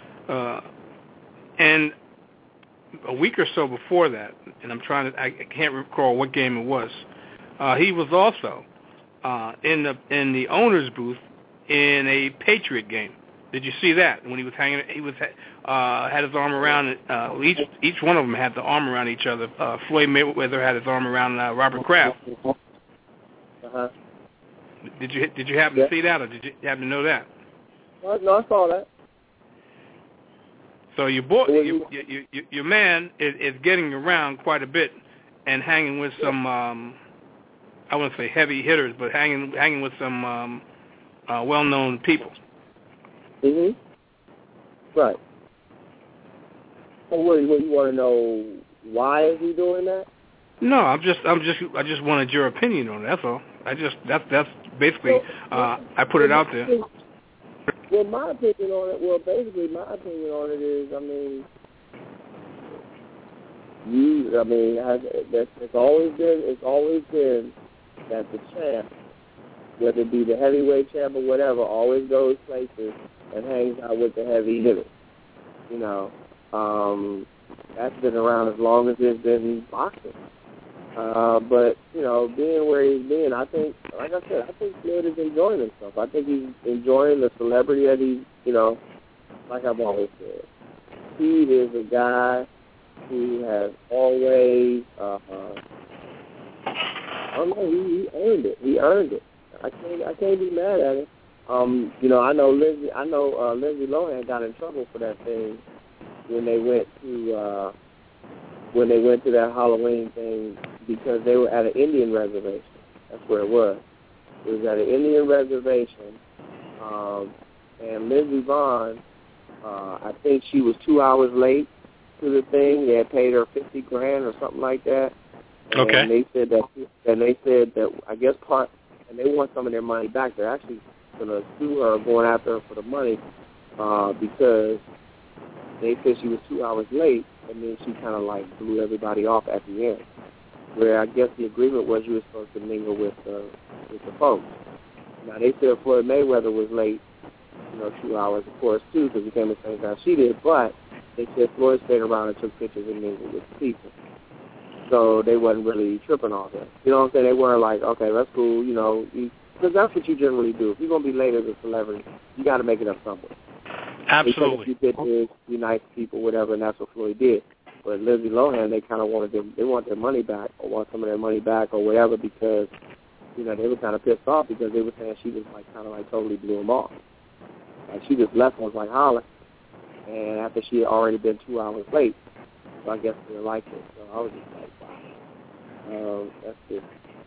Speaker 1: And a week or so before that, and I can't recall what game it was. He was also in the owner's booth in a Patriot game. Did you see that? When he was hanging, had his arm around each one of them had the arm around each other. Floyd Mayweather had his arm around Robert Kraft.
Speaker 2: Uh-huh.
Speaker 1: Did you happen to see that, or did you happen to know that?
Speaker 2: No, I saw that.
Speaker 1: So your man is getting around quite a bit and hanging with some I wouldn't say heavy hitters, but hanging with some well-known people.
Speaker 2: Mhm. Right. So what you want to know? Why is he doing that?
Speaker 1: No, I just wanted your opinion on it. That's all. That's basically I put it out there.
Speaker 2: Well, my opinion on it. Well, basically, my opinion on it is, it's always been that the champ, whether it be the heavyweight champ or whatever, always goes places and hangs out with the heavy hitters. You know, that's been around as long as there's been boxing. But, you know, being where he's been, I think, like I said, I think Floyd is enjoying himself. I think he's enjoying the celebrity that he's, you know, like I've always said. He is a guy who has always, he earned it. He earned it. I can't be mad at it. You know, I know Lindsay Lohan got in trouble for that thing when they went to that Halloween thing because they were at an Indian reservation. That's where it was. It was at an Indian reservation, and Lindsey Vonn, I think she was 2 hours late to the thing. They had paid her $50,000 or something like that. And
Speaker 1: okay.
Speaker 2: They said that I guess and they want some of their money back. They're actually going to sue her, going after her for the money because they said she was 2 hours late, and then she kind of like blew everybody off at the end. Where I guess the agreement was you were supposed to mingle with the folks. Now they said Floyd Mayweather was late, 2 hours, of course, too, because he came at the same time she did. But they said Floyd stayed around and took pictures and mingled with the people. So they wasn't really tripping off that. You know what I'm saying? They weren't like, okay, that's cool, because that's what you generally do. If you're going to be late as a celebrity, you got to make it up somewhere.
Speaker 1: Absolutely.
Speaker 2: They took a few pictures, be nice to people, whatever, and that's what Floyd did. But Lindsay Lohan, they kind of want their money back, or want some of their money back, or whatever, because they were kind of pissed off because they were saying she was totally blew them off. Like she just left and was like hollering, and after she had already been 2 hours late, so I guess they didn't like it. So I was just like, wow, that's just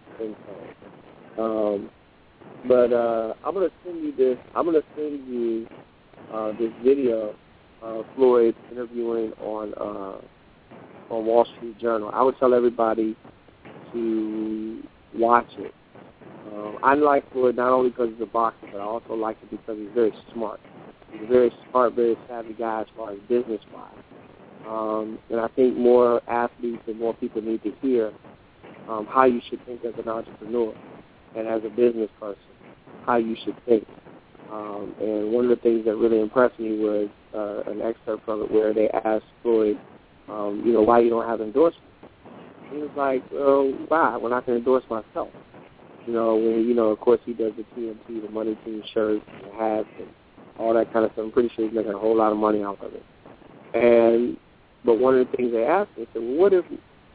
Speaker 2: insane. But I'm gonna send you this. I'm gonna send you this video of Floyd interviewing on Wall Street Journal. I would tell everybody to watch it. I like Floyd not only because he's a boxer, but I also like it because he's very smart. He's a very smart, very savvy guy as far as business-wise. And I think more athletes and more people need to hear how you should think as an entrepreneur and as a business person, how you should think. And one of the things that really impressed me was an excerpt from it where they asked Floyd, why you don't have endorsements. He was like, why? When I can endorse myself. Of course he does the TNT, the Money Team shirts and the hats and all that kind of stuff. I'm pretty sure he's making a whole lot of money out of it. But one of the things they asked me, they said, well, what if,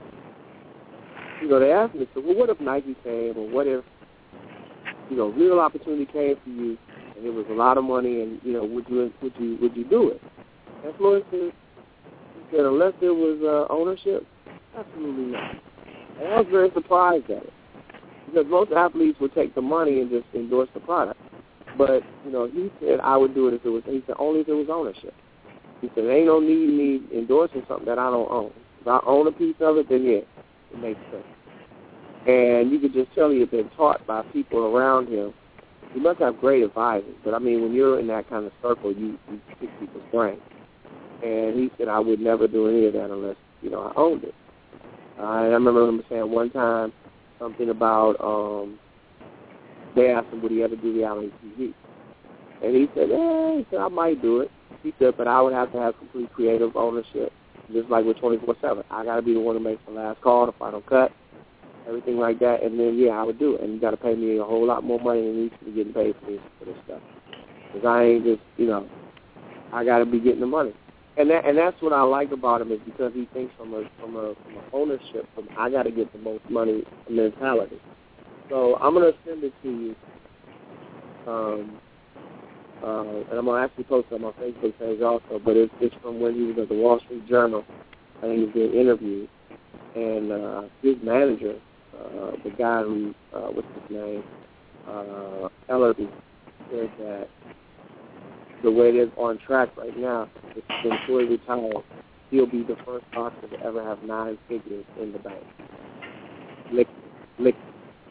Speaker 2: they asked me, what if Nike came, or what if, real opportunity came for you, and it was a lot of money, and would you do it? And Floyd said, unless there was ownership, absolutely not. And I was very surprised at it, because most athletes would take the money and just endorse the product. But he said I would do it if it was. He said only if it was ownership. He said there ain't no need me endorsing something that I don't own. If I own a piece of it, then yeah, it makes sense. And you could just tell he had been taught by people around him. He must have great advisors, but I mean, when you're in that kind of circle, you pick people's brains. And he said, I would never do any of that unless, I owned it. I remember him saying one time something about they asked him would he ever do reality TV, and he said, I might do it. He said, but I would have to have complete creative ownership, just like with 24/7. I got to be the one who makes the last call, the final cut, everything like that, and then I would do it. And you got to pay me a whole lot more money than you should be getting paid for this stuff, because I ain't just I got to be getting the money. And that's what I like about him, is because he thinks from a ownership, from I got to get the most money mentality. So I'm gonna send it to you, and I'm gonna actually post it on my Facebook page also. But it's from when he was at the Wall Street Journal, and he was being interviewed, and his manager, the guy who what's his name, Ellerby, said that the way they're on track right now, if he's been fully retired, he'll be the first boxer to ever have 9 figures in the bank. Lick.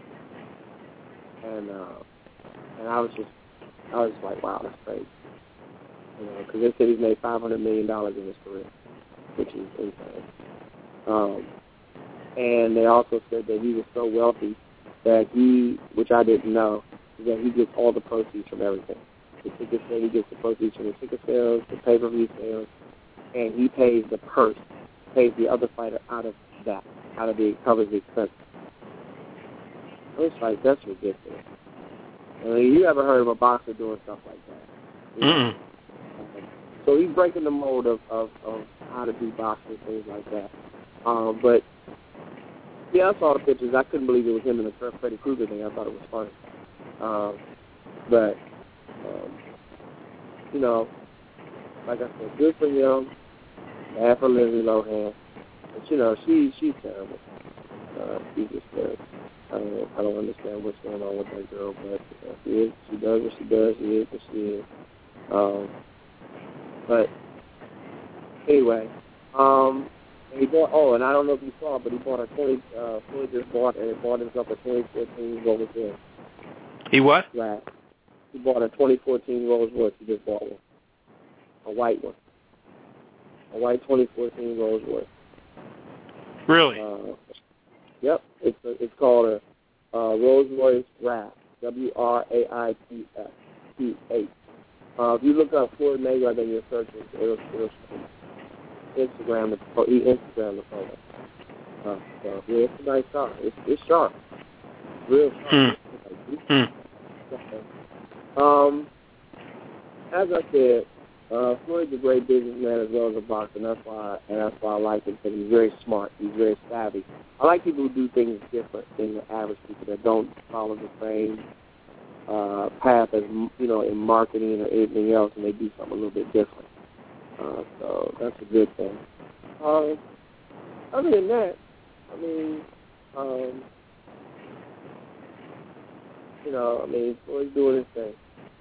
Speaker 2: And I was like, wow, that's crazy. Because they said he's made $500 million in his career, which is insane. And they also said that he was so wealthy that which I didn't know, is that he gets all the proceeds from everything. The ticket sale, he gets the proceeds from the ticket sales, the pay-per-view sales, and he pays the purse, pays the other fighter out of covers the expenses. It's like, that's ridiculous. I mean, you ever heard of a boxer doing stuff like that? So he's breaking the mold of how to do boxing, things like that. But, I saw the pictures. I couldn't believe it was him in the Freddy Krueger thing. I thought it was funny. But, like I said, good for him. Bad for Lindsay Lohan. But, she's terrible. She's just terrible. I don't understand what's going on with that girl, but she does what she does. She is what she is. But anyway, he bought. And I don't know if you saw, but he bought a Floyd just bought himself a 2014 Rolls Royce.
Speaker 1: He what?
Speaker 2: Right. He bought a 2014 Rolls Royce. He just bought one, a white one, a white 2014 Rolls Royce.
Speaker 1: Really?
Speaker 2: Yep, it's called a Rolls Royce Wraith, WRAITH. If you look up Floyd Mayweather in your searches, it'll Instagram the photo. So it's a nice car. It's sharp, real sharp. As I said, Floyd's a great businessman as well as a boxer, and that's why I like him, because he's very smart. He's very savvy. I like people who do things different than the average people that don't follow the same path as in marketing or anything else, and they do something a little bit different. So that's a good thing. Other than that, Floyd's doing his thing.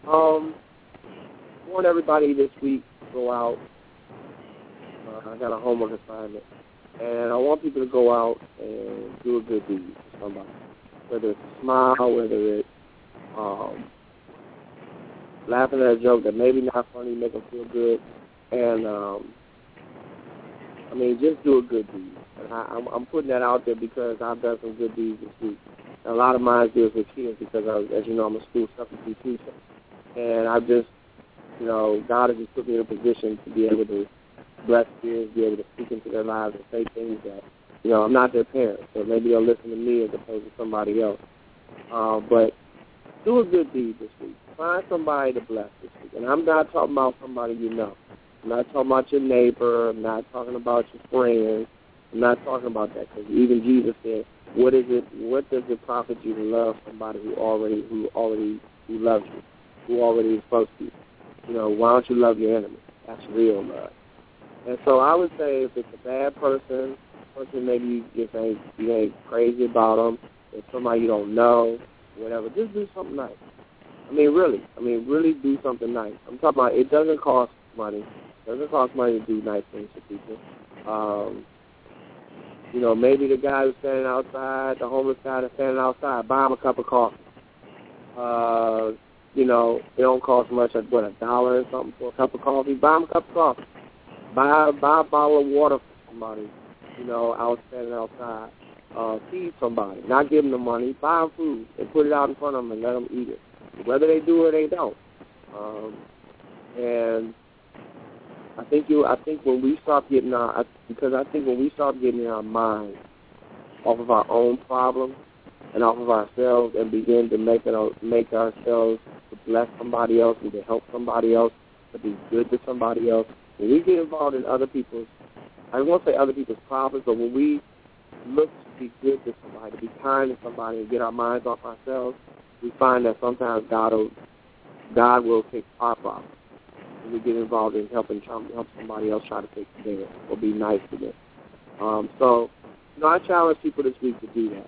Speaker 2: I want everybody this week to go out. I got a homework assignment, and I want people to go out and do a good deed for somebody. Whether it's a smile, whether it's laughing at a joke that maybe not funny, make them feel good, and just do a good deed. And I'm putting that out there because I've done some good deeds this week. And a lot of mine deals with kids because, as you know, I'm a school substitute teacher, and I've just God has just put me in a position to be able to bless kids, be able to speak into their lives and say things that, I'm not their parent, so maybe they'll listen to me as opposed to somebody else. But do a good deed this week. Find somebody to bless this week. And I'm not talking about somebody you know. I'm not talking about your neighbor. I'm not talking about your friends. I'm not talking about that, because even Jesus said, what does it profit you to love somebody who already loves you, who already is close to you? Why don't you love your enemy? That's real love. And so I would say if it's a bad person maybe you ain't crazy about them, if somebody you don't know, whatever, just do something nice. Really do something nice. I'm talking about it doesn't cost money. It doesn't cost money to do nice things for people. Maybe the guy who's standing outside, the homeless guy that's standing outside, buy him a cup of coffee. It don't cost much, $1 or something for a cup of coffee. Buy them a cup of coffee. Buy a bottle of water for somebody. out standing outside. Feed somebody, not give them the money, buy them food, and put it out in front of them and let them eat it. Whether they do or they don't. And I think when we start getting our minds off of our own problems and off of ourselves and begin to make ourselves to bless somebody else and to help somebody else, to be good to somebody else, when we get involved in other people's, I won't say other people's problems, but when we look to be good to somebody, to be kind to somebody and get our minds off ourselves, we find that sometimes God will take our problems. And we get involved in help somebody else try to fix theirs or be nice to them. So I challenge people this week to do that.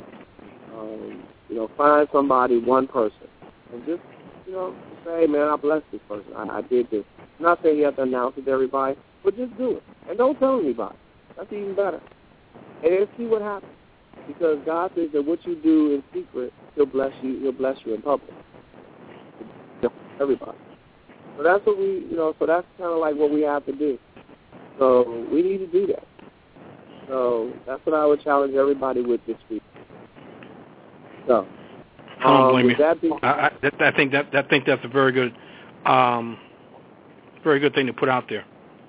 Speaker 2: Find somebody, one person, and just, say, hey, man, I blessed this person. I did this. I'm not saying you have to announce it to everybody, but just do it. And don't tell anybody. That's even better. And then see what happens. Because God says that what you do in secret, He'll bless you in public. Everybody. So that's what so that's kind of like what we have to do. So we need to do that. So that's what I would challenge everybody with this week. So,
Speaker 1: I don't blame you. I think that's a very good thing to put out there.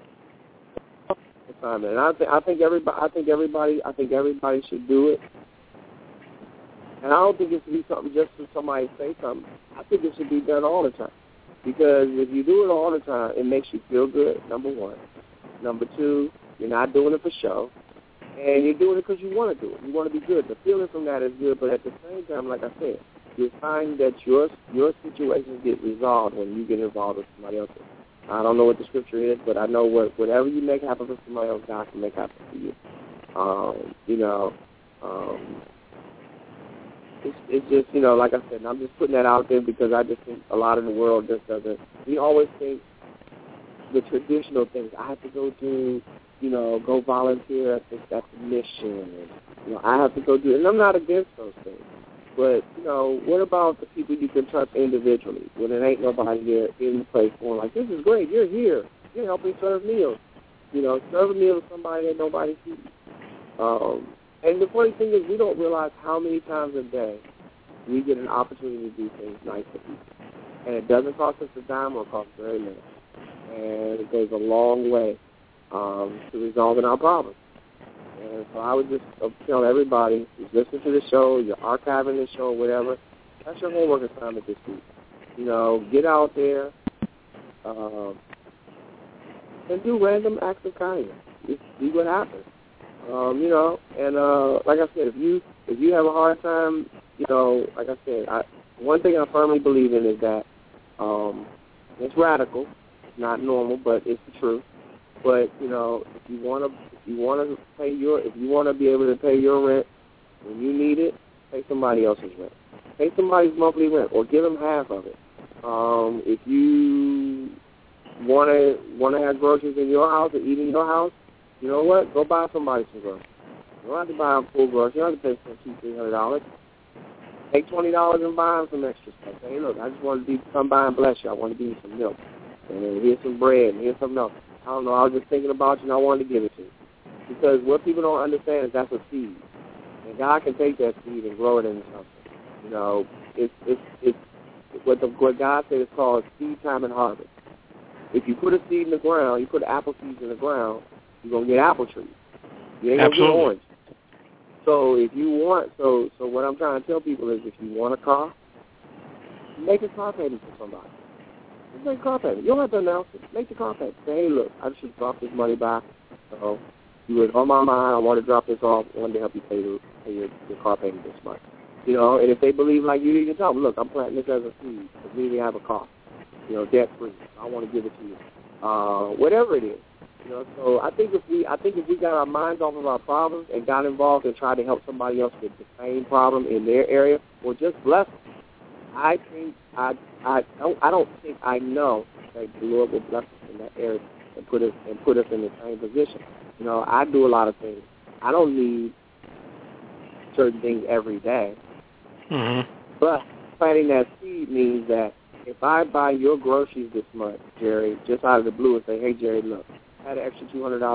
Speaker 2: And I think everybody should do it. And I don't think it should be something just for somebody to say something. I think it should be done all the time. Because if you do it all the time, it makes you feel good, number one. Number two, you're not doing it for show. And you're doing it because you want to do it. You want to be good. The feeling from that is good, but at the same time, like I said, you find that your situations get resolved when you get involved with somebody else. I don't know what the scripture is, but I know whatever you make happen for somebody else, God can make happen for you. It's just, like I said, and I'm just putting that out there because I just think a lot of the world just doesn't. We always think the traditional things. I have to go do, go volunteer at the mission. And, I have to go do it. And I'm not against those things. But, what about the people you can trust individually when there ain't nobody there in the place going like, this is great, you're here. You're helping serve meals. Serve a meal to somebody that nobody sees. And the funny thing is we don't realize how many times a day we get an opportunity to do things nice to people. And it doesn't cost us a dime or cost very little. And it goes a long way to resolving our problems. And so I would just tell everybody who's listening to the show, you're archiving the show, whatever, that's your homework assignment this week. Get out there and do random acts of kindness. Just see what happens. And like I said, if you have a hard time, like I said, one thing I firmly believe in is that it's radical, not normal, but it's the truth. But if you want to be able to pay your rent when you need it, pay somebody else's rent. Pay somebody's monthly rent, or give them half of it. If you want to have groceries in your house or eat in your house, you know what? Go buy somebody some groceries. You don't have to buy them full groceries. You don't have to pay some $200-$300. Take $20 and buy them some extra stuff. Say, hey, look, I just want to come by and bless you. I want to give you some milk. And here's some bread, and here's something else. I don't know, I was just thinking about you, and I wanted to give it to you. Because what people don't understand is that's a seed. And God can take that seed and grow it into something. It's what God said is called seed time and harvest. If you put a seed in the ground, you put apple seeds in the ground, you're going to get apple trees. You ain't going to get orange. So if you want, so what I'm trying to tell people is if you want a car, make a car payment for somebody. Just make a car payment. You don't have to announce it. Make the car payment. Say, hey, look, I should drop this money by. So you was on my mind. I want to drop this off. I wanted to help you pay your car payment this month. And if they believe like you can tell them, look, I'm planting this as a seed. Because we have a car. Debt-free. I want to give it to you. Whatever it is. So I think if we got our minds off of our problems and got involved and tried to help somebody else with the same problem in their area, or just bless them, I don't think I know that the Lord will bless us in that area and put us in the same position. I do a lot of things. I don't need certain things every day. Mm-hmm. But planting that seed means that if I buy your groceries this month, Jerry, just out of the blue and say, hey, Jerry, look, I had an extra $200.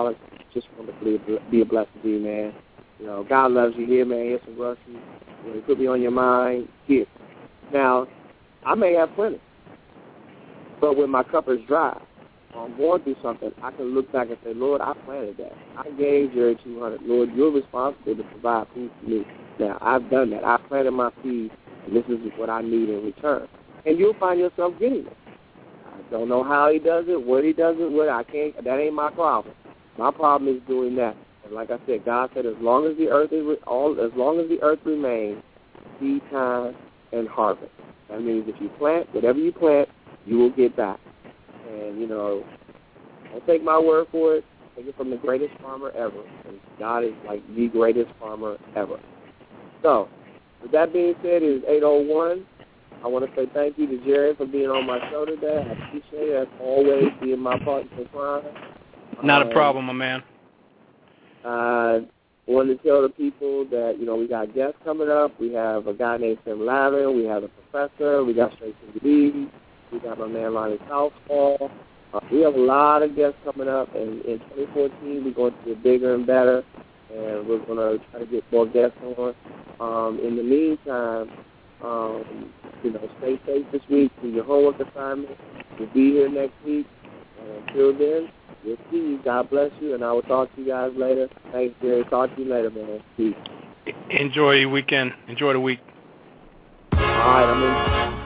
Speaker 2: just want to be a blessing to you, man. You know, God loves you. Here, man. Here's some Rusty. You know, He put me on your mind. Here. Now, I may have plenty, but when my cup is dry, or I'm going through something, I can look back and say, Lord, I planted that. I gave Jerry $200. Lord, you're responsible to provide food for me. Now, I've done that. I planted my seed, and this is what I need in return. And you'll find yourself getting it. I don't know how He does it, what He does it with. I can't. That ain't my problem. My problem is doing that. And like I said, God said, as long as the earth remains, seed time and harvest. That means if you plant, whatever you plant, you will get back. And, you know, don't take my word for it. Take it from the greatest farmer ever. And God is like the greatest farmer ever. So, with that being said, it is 8:01. I want to say thank you to Jerry for being on my show today. I appreciate it, as always, being my partner in crime.
Speaker 1: Not a problem, my man.
Speaker 2: I wanted to tell the people that, you know, we got guests coming up. We have a guy named Tim Lavin. We have a professor. We got Tracy Lee. We got my man Lonnie Southpaw. We have a lot of guests coming up, and in 2014 we're going to get bigger and better, and we're going to try to get more guests on. In the meantime, you know, stay safe this week. Do your homework assignment. We'll be here next week. And until then, we'll see you. God bless you, and I will talk to you guys later. Thanks, Jerry. Talk to you later, man. Peace.
Speaker 1: Enjoy your weekend. Enjoy the week.
Speaker 2: All right, I'm in.